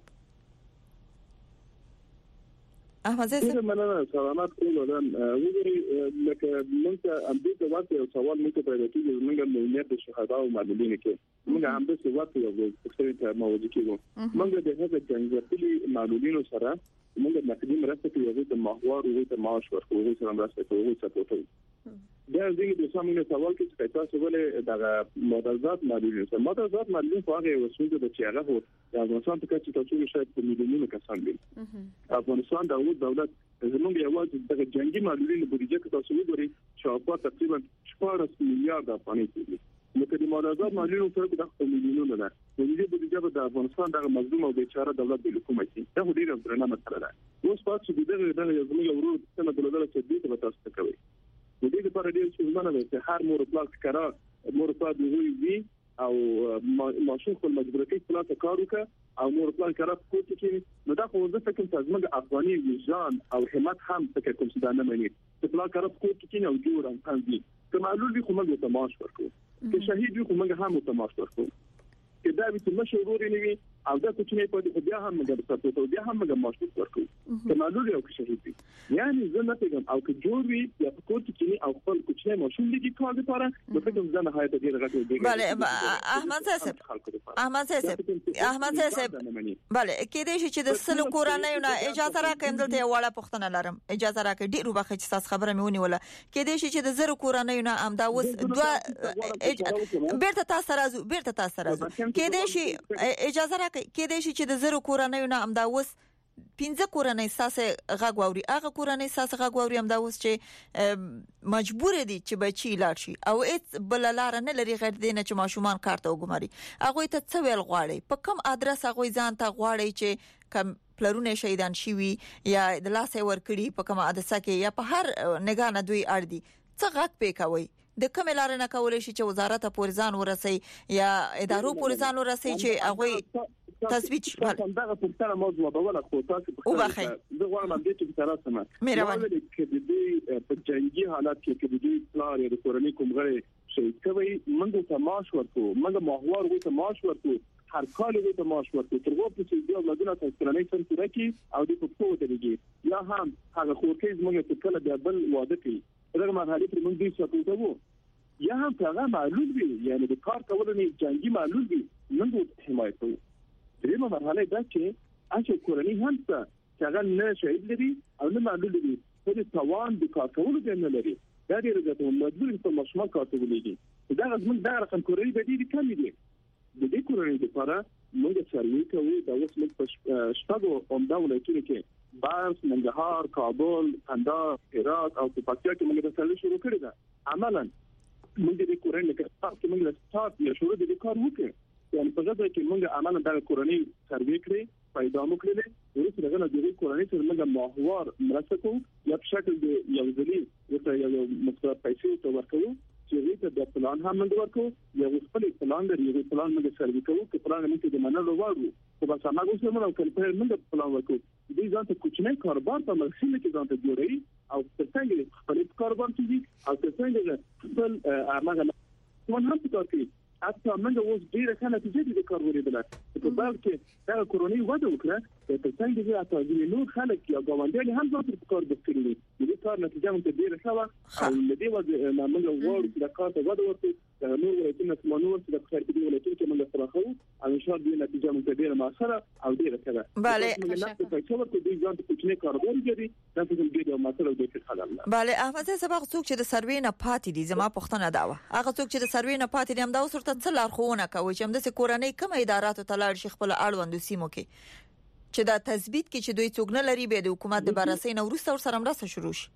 احمد زیسب
مننه سلامات کول ولن وګورئ لکه موږ هم دې د واقع یو سوال موږ پیدا کیږي موږ د امنیت د شهدا او معلولین کې موږ هم د څه واقع یو څه ته موضوع کیږو موږ د هغه څنګه معلولین سره موږ نقدیم راځي چې د ماهوار او د معاش ورکړو سره مرسته کوو څه کوي دا زموږ د سامنے سوال کې چې تاسو ولې د مدرزات معلولین سره مدرزات معلولین په هغه وسوسه د چې هغه د افغانستان ته چې تاسو شاید په میلیونونو کسان دي افغانستان د دولت زموږ یوازې د جنگي معلولین بودیجه کې تاسو وګورئ شاوخوا تقریبا شپږ میلیارډ افغانۍ دي نو کله مدرزات معلولین سره د میلیونونو ده د دې بودیجه د افغانستان د مظلوم او بیچاره دولت د حکومت دی دا ډیره درنه مسله ده. اوس پاتې د دغه د زموږ ورور څخه د دولت چې دې ته تاسو کوي د دې لپاره ډېر څه زمانه ده چې هر مور پلاس کرا مور په دې وی او ماشوم خپل مجبورتي خلاص کار وکړي او مور پلان کار کوي چې نو دا خو زه فکر کوم چې زموږ افغاني وجدان او همت هم فکر کوم چې دا نه مني چې پلان کار کوي چې نو جوړ هم کوي که معلول وي خو موږ ته معاش ورکړو که شهید وي خو موږ هم ته معاش ورکړو که دا به مشهور نه وي او دا کوچنی په بیا هم موږ ته ته بیا هم موږ معاش ورکړو که معلول او که شهید وي یعنی زه نه پیګم او که جوړ وي یا په کوټ کې او خپل کوچنی ماشوم لګي کار لپاره نو فکر زه نه هایته ډیر غټ دی
بله احمد صاحب احمد صاحب احمد صاحب بله کې دې چې د سلو کورانه نه اجازه راکړم دلته وړه پښتنه لرم اجازه راکړئ ډیر وبخښه چې تاسو خبره مې ونیوله کې دې چې د زرو کورانه نه ام دا وس دوه بیرته تاسو راځو بیرته تاسو راځو کې دې چې اجازه راکړئ کې دې چې د زرو کورانه نه ام دا وس پینځه کورنۍ ساسه غاغوري هغه کورنۍ ساسه غاغوري هم دا اوس چې مجبور دي چې بچي لاړ شي او هیڅ بل لار نه لري غیر دینه چې ماشومان کارته وګماري هغه ته څه ویل غواړي په کوم ادرس هغه ځان ته غواړي چې کم پلرونه شهیدان شي وي یا د لاسه ور کړی په کوم ادرس کې یا په هر نگاه نه دوی اړ دي څه غږ پېکوي د کوم لار نه کولای شي چې وزارت پورزان ورسي یا ادارو پورزان ورسي چې هغه تثبیت شي
دا پرتره موضوع به ولا خو تاسو په
وبخښئ
زه غواړم دې چې تاسو سم
مهرباني
کې د دې په جنگي حالات کې کې د دې پلان یا د کورنۍ کوم غړي شهید کوي موږ ته معاش ورکو موږ ماهوار وو ته معاش ورکو هر کال وو ته معاش ورکو تر وخت چې د اولادونو ته کورنۍ سم ترکی او د پښتو ته دیږي یا هم هغه خورکې زموږ په کله د بل واده کوي دغه مرحله پر موږ دې سپورټ وو یا هم هغه معلول وي یعنی د کار کولو نه جنگي معلول وي موږ حمایت کوو دغه مرحله دا چې اچې کورنۍ هم څه هغه نه شهید لري او نه معلول لري په توان د کار کولو نه لري دا ډیره ګټه مجبور په مشمول کار کولېږي دا زموږ د رقم کورنۍ د دې کم دي د دې کورنۍ لپاره موږ سروي کوو دا اوس موږ په شپږو عمده ولایتونو کې باز ننګرهار کابل قندهار هرات او په پکتیا کې موږ د سروي شروع کړی دا عملاً موږ د کورنۍ لپاره چې موږ د سټارټ یا شروع د کار وکړو یعنی په ځای کې موږ عملاً د کورنۍ سروي کړی پیدا مو کړل ورته دغه د کورنۍ سره موږ ماهوار مرسته کوو یا په شکل د یو ځلې ورته یو مقدار پیسې تو ورکوو چې د پلان هم موږ ورکوو یو خپل پلان لري یو پلان موږ سروي کوو چې پلان موږ د منلو وړو خو بس هغه څه موږ کله موږ پلان ورکوو دې ځان ته کوچنی کاروبار په مرسته کې ځان ته جوړي او څنګه خپل کاروبار کې او څنګه خپل هغه څه هم پکې حتی موږ اوس ډیره ښه نتیجه د کار ورېدله په بل کې دا کورونی وده وکړه چې څنګه چې تاسو نور خلک یا ګاونډیان هم ځان په کار بکړي دي کار نتیجه هم ډیره ښه و او د دې وجه نه موږ وړو چې د کار ته وده ورکړو نور ولایتونه چې نور چې د خیر په دې ولایتونو کې موږ سره خو او ان شاء الله دې نتیجه هم ډیره ماسره او ډیره ښه ده
bale
موږ په څو وخت دې ځان ته کوچنی کاروبار جوړي دا څه ډیره ماسره د دې خلک
bale احمد صاحب څوک چې د سروې نه پاتې دي زما پښتنه دا و هغه څوک چې د سروې نه پاتې دي هم دا ورته څه لارښوونه کوي چې هم د کورنۍ کوم اداراتو ته لاړ شي خپل اړوند سیمو کې چې دا تثبیت کې چې دوی څوک نه لري به د حکومت د بررسۍ نه وروسته سره مرسته شروع شي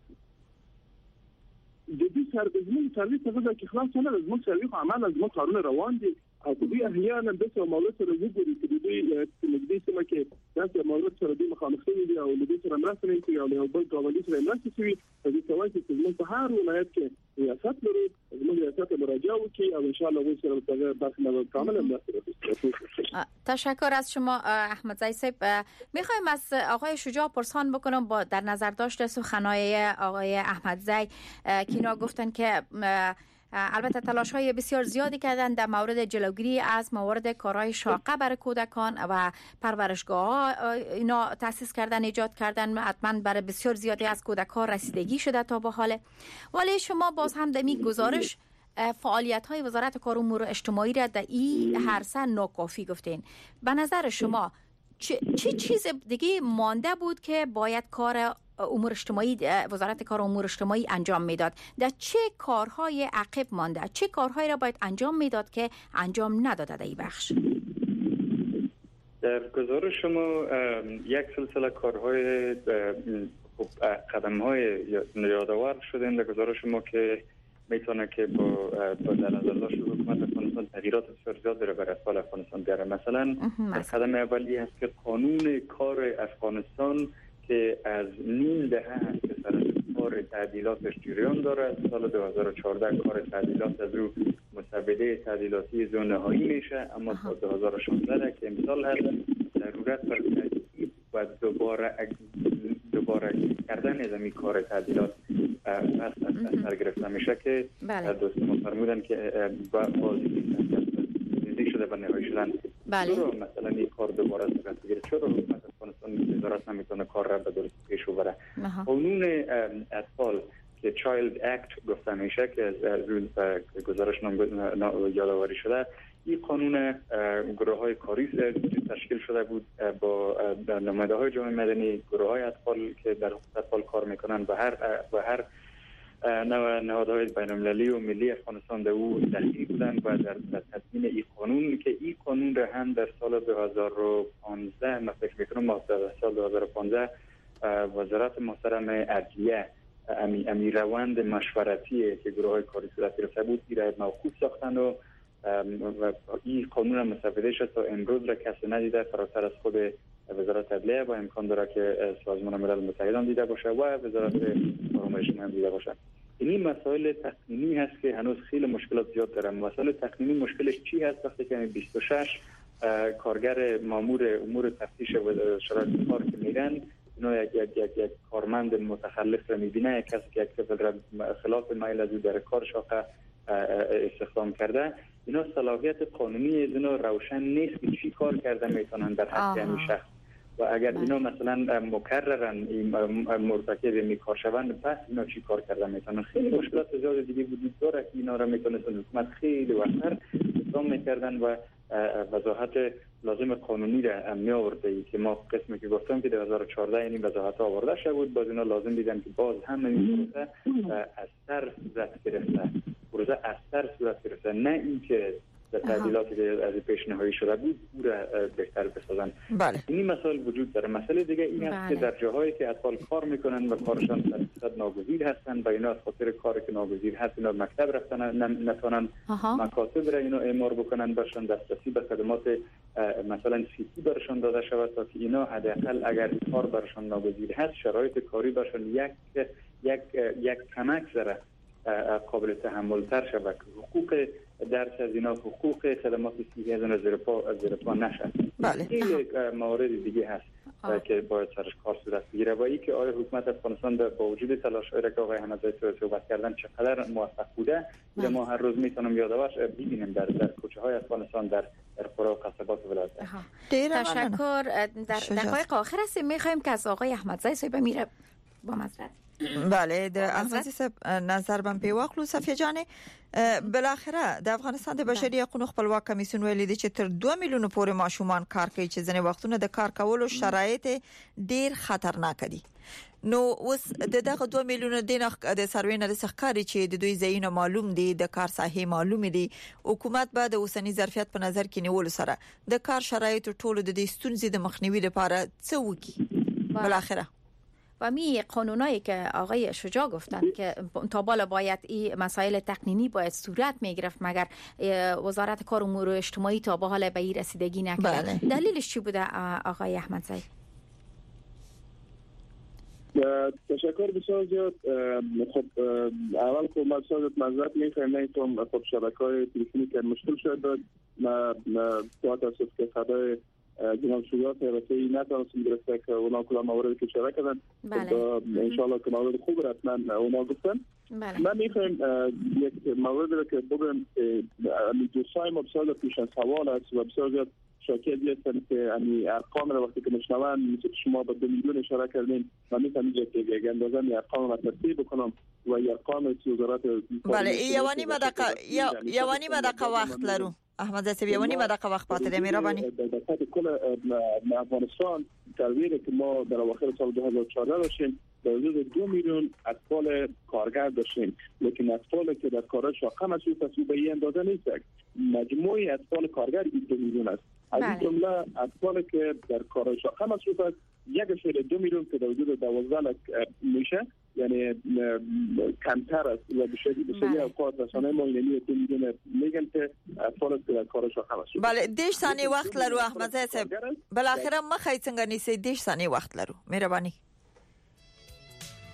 د دې سر د زموږ سروي څخه چې خلاص نه زموږ سروي عمل زموږ کارونه روان دي او دوی احیانا د څه مولود سره وګوري چې دوی د دې سم کې داسې مولود سره د مخامخ دي او د دې سره مرسته نه کوي او یو بل ګاونډي سره مرسته کوي د دې توای چې موږ په هر ولایت کې ریاست لرو موږ ریاست مراجعه وکړي او ان شاء الله وو سره په داخله کاملا مرسته.
تشکر از شما احمد زئی صاحب. میخوایم از آقای شجاع پرسان بکنم با در نظر داشت سخنهای آقای احمد زئی که اینا گفتن که البته تلاش های بسیار زیادی کردن در مورد جلوگیری از موارد کارهای شاقه برای کودکان و پرورشگاه ها اینا تأسیس کردن ایجاد کردن حتما برای بسیار زیادی از کودک ها رسیدگی شده تا به حال. ولی شما باز هم در این گزارش فعالیت های وزارت کار و امور اجتماعی را در این عرصه ناکافی گفتین. به نظر شما چه چی چیز دیگه مانده بود که باید کار امور اجتماعی وزارت کار و امور اجتماعی انجام میداد؟ در چه کارهای عقب مانده؟ چه کارهایی را باید انجام میداد که انجام نداده در این بخش؟
در گزارش شما یک سلسله کارهای قدم‌های یادآور شدن در گزارش شما که میتونه که با در نظر داشت حکومت افغانستان تغییرات بسیار زیاد داره برای اطفال افغانستان بیاره. مثلا در قدم اولی هست که قانون کار افغانستان که از نیم دهه هست که سر کار تعدیلاتش جریان داره. سال دو هزار و چهارده کار تعدیلات از او مسوده تعدیلاتی زون نهایی میشه، اما تا دو هزار و شانزده که امسال هست ضرورت بر تجدید و دوباره دوباره کردن از این کار تعدیلات پس از سر گرفته میشه که دوستان فرمودن که بازی زندگی شده و نهایی شدن.
بله.
چرا مثلا این کار دوباره صورت بگیره؟ چرا حکومت افغانستان وزارت نمیتونه کار را به درستی پیش ببره؟ قانون اطفال که چایلد اکت گفته میشه که از روز گزارش یادآوری شده، این قانون گروه های کاری تشکیل شده بود با نماینده های جامعه مدنی، گروه های اطفال که در حقوق اطفال کار میکنن و هر و هر نوع نهادهای بین المللی و ملی افغانستان در او دخیل بودن و در تدوین این قانون که این قانون را هم در سال دو هزار و پانزده من فکر میکنم ما در سال دو هزار و پانزده وزارت محترم عدلیه امی, امی روند مشورتی که گروه های کاری صورت گرفته بود این را موقوف ساختن و و این قانون مسوده شد تا امروز را کسی ندیده فراتر از خود وزارت عدلیه و امکان داره که سازمان ملل متحد هم دیده باشه و وزارت آرامش هم دیده باشه. این مسائل تقنینی هست که هنوز خیلی مشکلات زیاد داره. مسائل تقنینی مشکلش چی هست؟ وقتی که بیست و شش کارگر مامور امور تفتیش و شرایط کار که میرن، اینا یک یک یک یک کارمند متخلف را میبینه، یک کسی که یک طفل خلاف میل از او در کار شاقه استخدام کرده، اینا صلاحیت قانونی از اینا روشن نیست که چی کار کرده میتونن در حق همین شخص و اگر اینا مثلا مکررن مرتکب می کار شوند پس اینا چی کار کرده میتونن. خیلی مشکلات زیاد دیگه وجود داره که اینا را میتونه حکومت خیلی وقتر اقدام میکردن و وضاحت لازم قانونی را می آورده که ما قسمی که گفتم که دو هزار و چهارده این وضاحت آورده شده بود، باز اینا لازم دیدن که باز هم این پروسه از سر صورت گرفته پروسه از سر صورت گرفته نه اینکه در تعدیلاتی که از پیش نهایی شده بود او را بهتر بسازن.
بله.
این مسائل وجود داره. مسئله دیگه این
بله.
است که در جاهایی که اطفال کار میکنن و کارشان صد ناگزیر هستن و اینا از خاطر کاری که ناگزیر هست اینا مکتب رفتن نتونن مکاتب را اینا اعمار بکنن برشان دسترسی به خدمات مثلا سیتی برشان داده شود تا که اینا حداقل اگر کار برشان ناگزیر هست شرایط کاری برشان یک یک یک کمک زره قابل تحمل تر شود، حقوق درس از اینا، حقوق خدمات صحی از اینا زیر پا زیر پا نشه.
بله.
خیلی موارد دیگه هست آه. که باید سرش کار صورت بگیره و این که آیا حکومت افغانستان با وجود تلاش‌هایی که آقای احمدزایی صحبت کردن چقدر موفق بوده بله. ما هر روز میتونم یادآورش ببینیم در در کوچه‌های افغانستان در در قرى و قصبات ولایت.
تشکر. در دقایق آخر هستیم می‌خوایم که از آقای احمدزایی صاحب میره با معذرت
بله د احمدزي صاحب نظر بم په واخلو صفیه جان بالاخره د افغانستان د بشري حقوقو خپلواک کمیسیون ویلي دی چې تر دوه میلیونه پورې ماشومان کار کوي چې ځنې وختونه د کار کولو شرایط ډیر خطرناک دي. نو اوس د دغه دوه میلیونه د سروې نه د ښکاری چې د دوی ځایونه معلوم دي، د کار ساحې معلوم دي، حکومت به د اوسنی ظرفیت په نظر کې نیول سره د کار شرایط ټولو د دې ستونزې د مخنیوي لپاره څه وکړي بالاخره.
و می قانونایی که آقای شجاع گفتن که تا بالا باید این مسائل تقنینی باید صورت میگرفت مگر وزارت کار و امور اجتماعی تا به حال به این رسیدگی نکرده. بله. دلیلش چی بوده آقای احمدزایی؟
تشکر بسیار زیاد. خب اول خب ما بسیار معذرت میخوایم نیتون خب شبکه‌های تلفنی که مشکل شد داد ما با تاسف که خدای جناب شجاع رسایی نتونستیم درسته که اونا کلا مواردی که اشاره کردن انشاءالله که موارد خوب را حتما اونا گفتن. من میخوایم یک مورد را که بگم دوستای ما بسیار پیش از سوال است و بسیار زیاد شاکر هستن که امی ارقام را وقتی که میشنون مثل شما به دو میلیون اشاره کردین و میتونم اینجا که یک اندازه می ارقام را ترتیب بکنم و ارقام وزارت
بله یوانی مدقه یوانی مدقه وقت لرو احمدزایی صاحب یوانی مدقه وقت پاتې دی مهرباني.
در سطح کل افغانستان تقریبا که ما در اواخر سال دو هزار و چهارده داشتیم در حدود دو میلیون اطفال کارگر داشتیم، لیکن اطفالی که در کارهای شاقه مصروف هستند به این اندازه نیست. مجموع اطفال کارگر این دو میلیون است. از این جمله اطفالی که در کارهای شاقه مصروف است یک اشاره دو میلیون که در حدود دوازده لک میشه، یعنی کمتر است و بسیاری بسیاری اوقات رسانه ما اینمی دو میلیون میگن که اطفال که در کارهای شاقه مصروف.
بله دیش ثانیه وقت لرو احمدزایی صاحب بالاخره مخای څنګه نیسي دیش ثانیه وقت لرو مهرباني.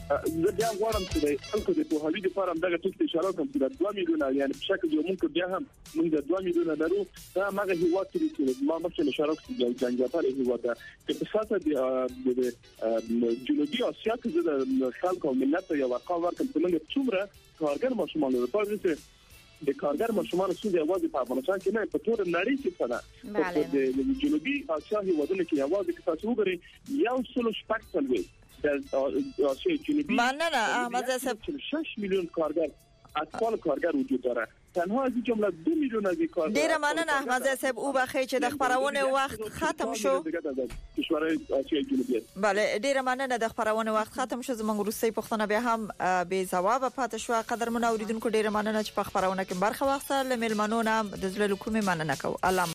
زه بیا غواړم چې خلکو د په هوی د فارم دغه ټکټ اشاره کوم چې دوه میلیونه یعنی په شکل یو مونږ بیا هم موږ د دوه میلیونه درو دا مغه هیواد چې ما مخکې اشاره کوم چې جنګیاپال هیواد چې په ساته د جنوبي اسیا کې د خلکو ملت یو ارقام ورکړل چې موږ څومره کارګر ماشومان لپاره چې د کارګر ماشومان څخه یوازې په افغانستان کې نه په ټول نړۍ کې څنګه د جنوبي اسیا هیوادونو کې یوازې کې تاسو وګورئ یو سل شپږ څلوي د اسیا جنوبي
مننه احمد صاحب
شش میلیون کارګر اطفال کارګر وجود داره تنها از این جمله دو میلیون از این کارگر
ډیر مننه احمد صاحب او بخیر چې د خبرونه وخت ختم شو
کشورهای آسیای جنوبی
بله ډیر مننه د خبرونه وخت ختم شو زموږ روسي پښتنه به هم به جواب پاتې شو قدر مون اوریدونکو ډیر مننه چې په خبرونه کې برخه واخیسته لملمنونه د زړه کومه مننه کو الله